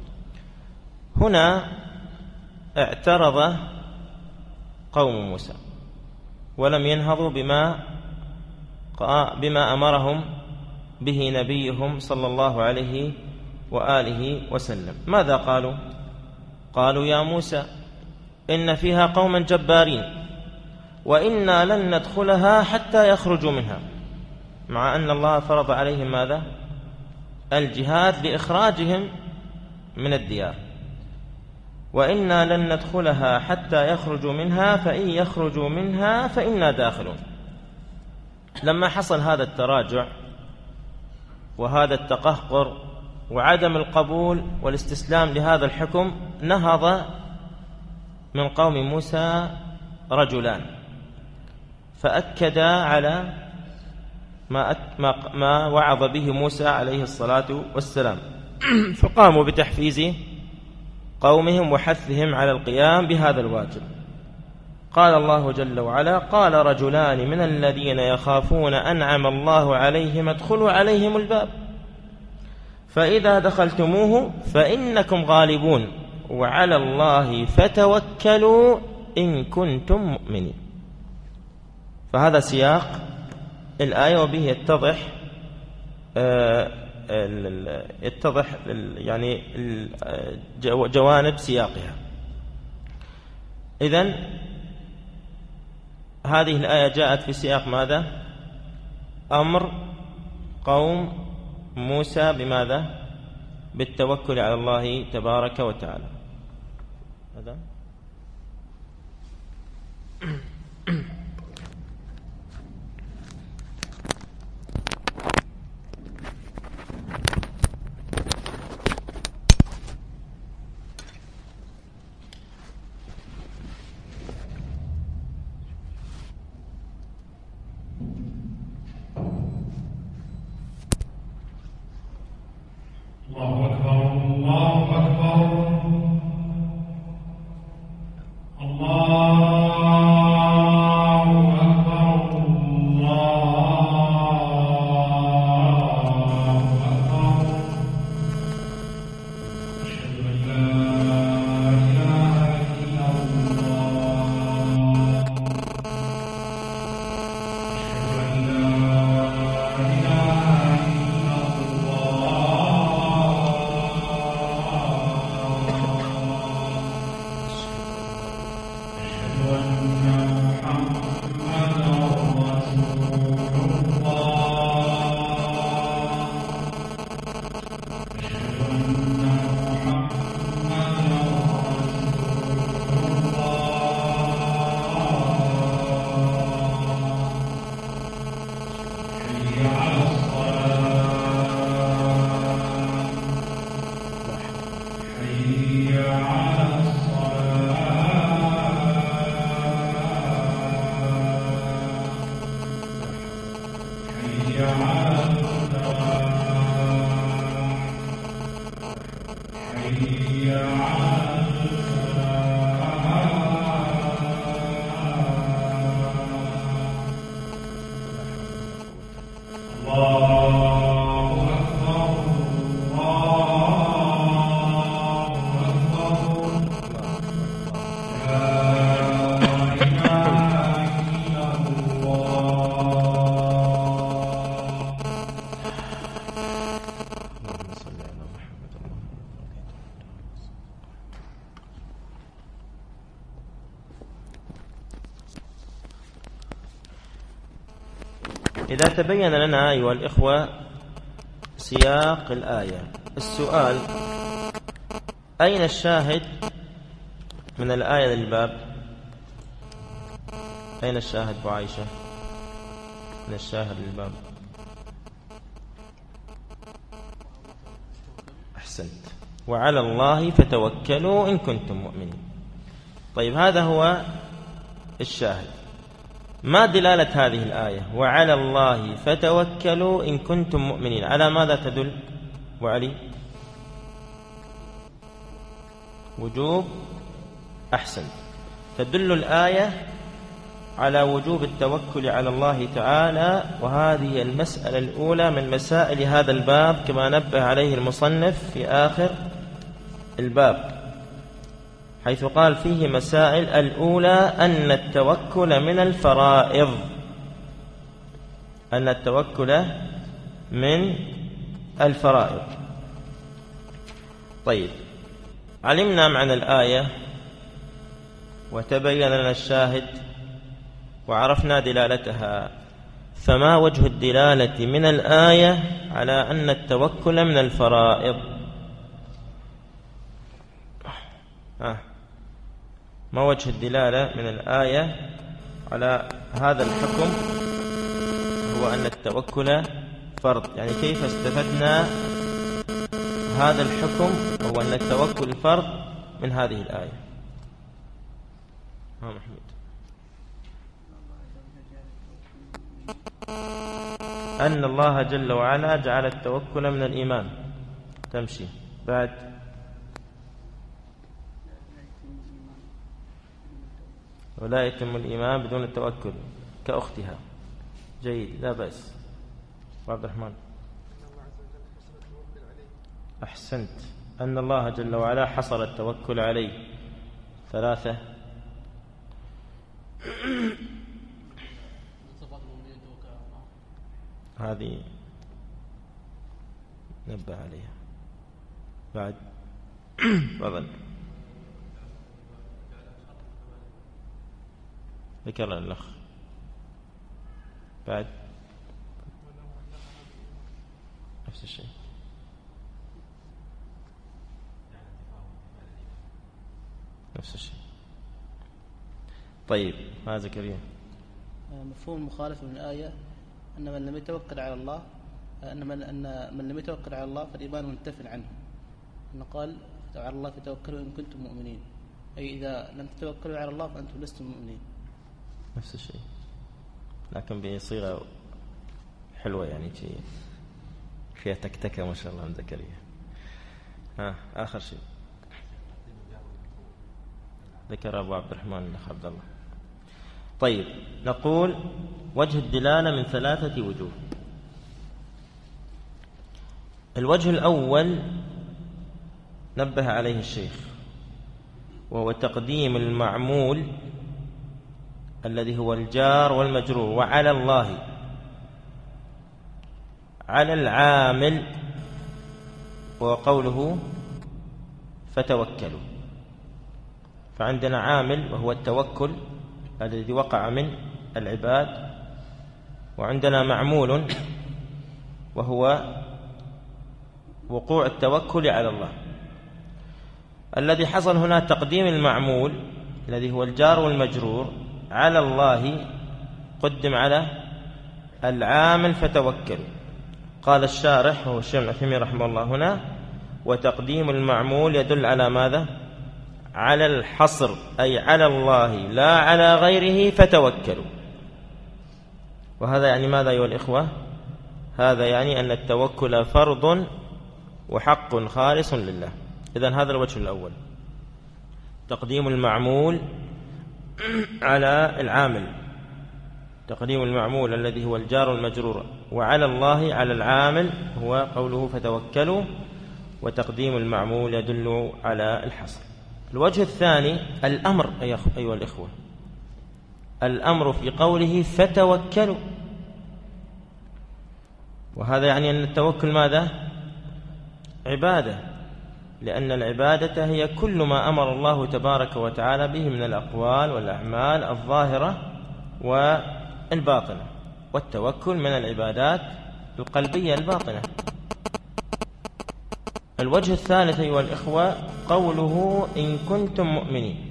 هنا اعترض قوم موسى ولم ينهضوا بما بما أمرهم به نبيهم صلى الله عليه وآله وسلم. ماذا قالوا؟ قالوا: يا موسى إن فيها قوما جبارين وإنا لن ندخلها حتى يخرجوا منها. مع أن الله فرض عليهم ماذا؟ الجهاد لإخراجهم من الديار. وإنا لن ندخلها حتى يخرجوا منها فإن يخرجوا منها فإنا داخلون. لما حصل هذا التراجع وهذا التقهقر وعدم القبول والاستسلام لهذا الحكم، نهض من قوم موسى رجلان فأكدا على ما, ما وعظ به موسى عليه الصلاة والسلام، فقاموا بتحفيز قومهم وحثهم على القيام بهذا الواجب. قال الله جل وعلا: قال رجلان من الذين يخافون أنعم الله عليهم ادخلوا عليهم الباب فإذا دخلتموه فإنكم غالبون وعلى الله فتوكلوا إن كنتم مؤمنين. فهذا سياق الآية وبه يتضح يتضح يعني جوانب سياقها. إذن هذه الآية جاءت في سياق ماذا؟ أمر قوم موسى بماذا؟ بالتوكل على الله تبارك وتعالى. هذا الله أكبر الله أكبر الله إذا تبين لنا أيها الإخوة سياق الآية، السؤال: أين الشاهد من الآية للباب؟ أين الشاهد أبو عائشة من الشاهد للباب؟ أحسنت، وعلى الله فتوكلوا إن كنتم مؤمنين. طيب، هذا هو الشاهد. ما دلالة هذه الآية وعلى الله فتوكلوا إن كنتم مؤمنين؟ على ماذا تدل وعلي؟ وجوب. أحسن، تدل الآية على وجوب التوكل على الله تعالى، وهذه المسألة الأولى من مسائل هذا الباب كما نبه عليه المصنف في آخر الباب، حيث قال فيه مسائل. الأولى أن التوكل من الفرائض، أن التوكل من الفرائض. طيب، علمنا معنى الآية وتبين لنا الشاهد وعرفنا دلالتها. فما وجه الدلالة من الآية على أن التوكل من الفرائض؟ آه. ما وجه الدلالة من الآية على هذا الحكم هو أن التوكل فرض؟ يعني كيف استفدنا هذا الحكم هو أن التوكل فرض من هذه الآية؟ ها محمود. أن الله جل وعلا جعل التوكل من الإيمان. تمشي. بعد ولا يتم الإيمان بدون التوكل كأختها. جيد، لا بأس. عبد الرحمن. أحسنت. أن الله جل وعلا حصر التوكل عليه. ثلاثة. هذه نبه عليها. بعد تفضل. ذكر الأخ. بعد نفس الشيء. نفس الشيء. طيب، ما زكريا. مفهوم المخالفة من الآية أن من لم يتوكل على الله أن من أن من لم يتوكل على الله فالإيمان منتف عنه. أن قال على الله فتوكلوا إن كنتم مؤمنين، أي إذا لم تتوكلوا على الله فأنتم لستم مؤمنين. نفس الشيء، لكن بصيغة حلوة، يعني شيء فيها تكتكة ما شاء الله من زكريا. ها آخر شيء ذكر أبو عبد الرحمن الأخ عبد الله. طيب، نقول وجه الدلالة من ثلاثة وجوه. الوجه الأول نبه عليه الشيخ، وهو تقديم المعمول الذي هو الجار والمجرور وعلى الله على العامل، وقوله فتوكلوا. فعندنا عامل وهو التوكل الذي وقع من العباد، وعندنا معمول وهو وقوع التوكل على الله. الذي حصل هنا تقديم المعمول الذي هو الجار والمجرور على الله قدم على العامل فتوكلوا. قال الشارح وهو الشيخ ابن عثيمين رحمه الله هنا: وتقديم المعمول يدل على ماذا؟ على الحصر، أي على الله لا على غيره فتوكلوا. وهذا يعني ماذا أيها الإخوة؟ هذا يعني أن التوكل فرض وحق خالص لله. إذن هذا الوجه الأول، تقديم المعمول على العامل، تقديم المعمول الذي هو الجار المجرور وعلى الله على العامل هو قوله فتوكلوا، وتقديم المعمول يدل على الحصر. الوجه الثاني الأمر أيها الإخوة، الأمر في قوله فتوكلوا، وهذا يعني أن التوكل ماذا؟ عبادة، لأن العبادة هي كل ما أمر الله تبارك وتعالى به من الأقوال والأعمال الظاهرة والباطنة، والتوكل من العبادات القلبية الباطنة. الوجه الثالث أيها الإخوة قوله إن كنتم مؤمنين،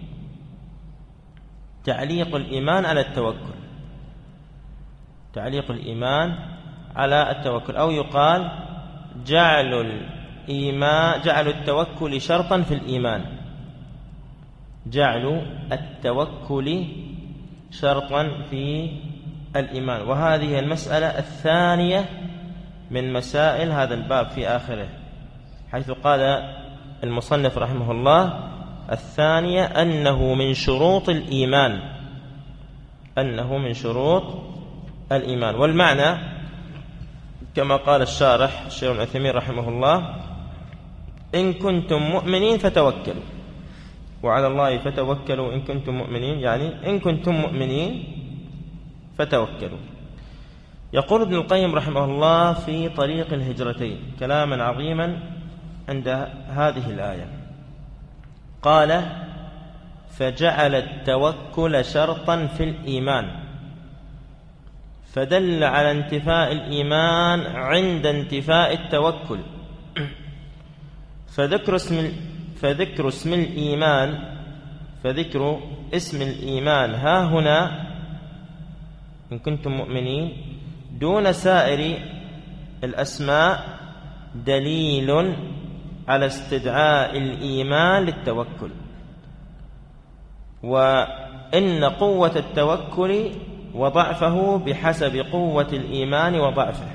تعليق الإيمان على التوكل، تعليق الإيمان على التوكل، أو يقال جعل الإيمان جعل التوكل شرطا في الإيمان، جعل التوكل شرطا في الإيمان. وهذه المسألة الثانية من مسائل هذا الباب في آخره، حيث قال المصنف رحمه الله الثانية أنه من شروط الإيمان، أنه من شروط الإيمان. والمعنى كما قال الشارح الشيخ ابن عثيمين رحمه الله: إن كنتم مؤمنين فتوكلوا، وعلى الله فتوكلوا إن كنتم مؤمنين، يعني إن كنتم مؤمنين فتوكلوا. يقول ابن القيم رحمه الله في طريق الهجرتين كلاما عظيما عند هذه الآية، قال: فجعل التوكل شرطا في الإيمان، فدل على انتفاء الإيمان عند انتفاء التوكل. فذكر اسم فذكر اسم الإيمان فذكر اسم الإيمان ها هنا إن كنتم مؤمنين دون سائر الأسماء دليل على استدعاء الإيمان للتوكل، وإن قوة التوكل وضعفه بحسب قوة الإيمان وضعفه،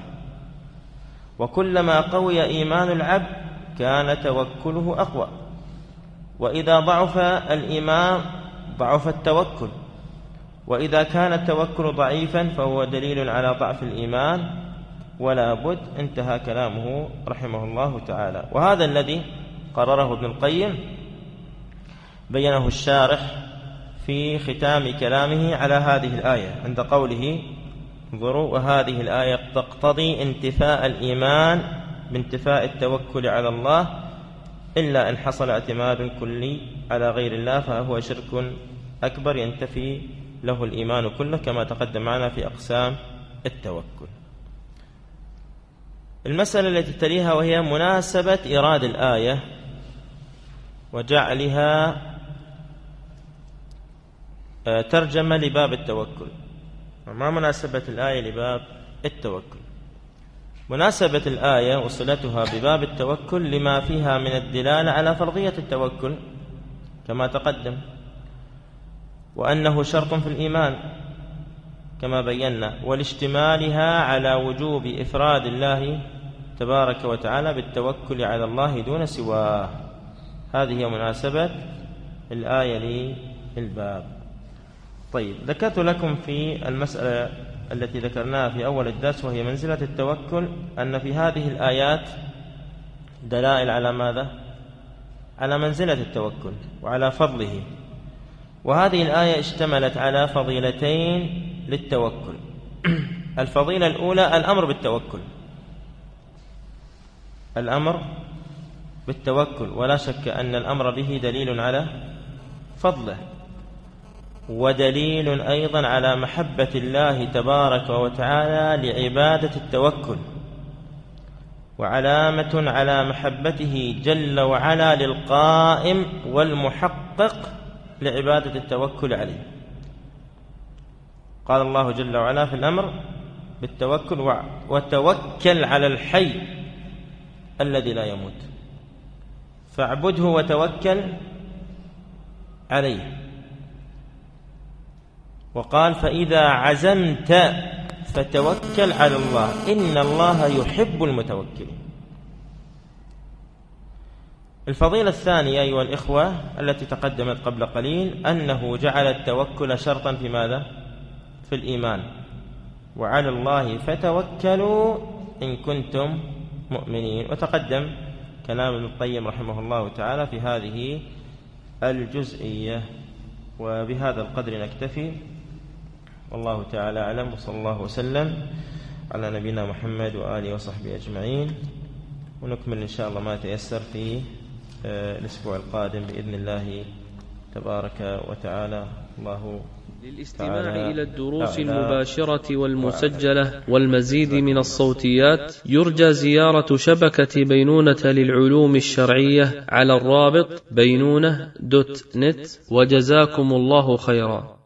وكلما قوي إيمان العبد كان توكله أقوى، وإذا ضعف الإيمان ضعف التوكل، وإذا كان التوكل ضعيفا فهو دليل على ضعف الإيمان ولا بد. انتهى كلامه رحمه الله تعالى. وهذا الذي قرره ابن القيم بينه الشارح في ختام كلامه على هذه الآية عند قوله انظروا وهذه الآية تقتضي انتفاء الإيمان بانتفاء التوكل على الله، إلا إن حصل اعتماد كلي على غير الله فهو شرك أكبر ينتفي له الإيمان كله، كما تقدم معنا في أقسام التوكل. المسألة التي تليها وهي مناسبة إيراد الآية وجعلها ترجمة لباب التوكل. ما مناسبة الآية لباب التوكل؟ مناسبة الآية وصلتها بباب التوكل لما فيها من الدلالة على فرضية التوكل كما تقدم، وأنه شرط في الإيمان كما بينا، والاشتمالها على وجوب إفراد الله تبارك وتعالى بالتوكل على الله دون سواه. هذه هي مناسبة الآية للباب. طيب، ذكرت لكم في المسألة التي ذكرناها في أول الدرس وهي منزلة التوكل أن في هذه الآيات دلائل على ماذا؟ على منزلة التوكل وعلى فضله. وهذه الآية اشتملت على فضيلتين للتوكل. الفضيلة الأولى الأمر بالتوكل، الأمر بالتوكل، ولا شك أن الأمر به دليل على فضله، ودليل أيضا على محبة الله تبارك وتعالى لعبادة التوكل، وعلامة على محبته جل وعلا للقائم والمحقق لعبادة التوكل عليه. قال الله جل وعلا في الأمر بالتوكل وتوكل على الحي الذي لا يموت، فاعبده وتوكل عليه. وقال فإذا عزمت فتوكل على الله إن الله يحب المتوكلين. الفضيلة الثانية أيها الإخوة التي تقدمت قبل قليل أنه جعل التوكل شرطا في ماذا؟ في الإيمان، وعلى الله فتوكلوا إن كنتم مؤمنين. وتقدم كلام ابن القيم رحمه الله تعالى في هذه الجزئية. وبهذا القدر نكتفي، والله تعالى أعلم، وصلى الله وسلم على نبينا محمد وآله وصحبه أجمعين. ونكمل إن شاء الله ما تيسر في الأسبوع القادم بإذن الله تبارك وتعالى. الله للاستماع إلى الدروس المباشرة والمسجلة والمزيد من الصوتيات يرجى زيارة شبكة بينونة للعلوم الشرعية على الرابط بينونة دوت نت. وجزاكم الله خيرا.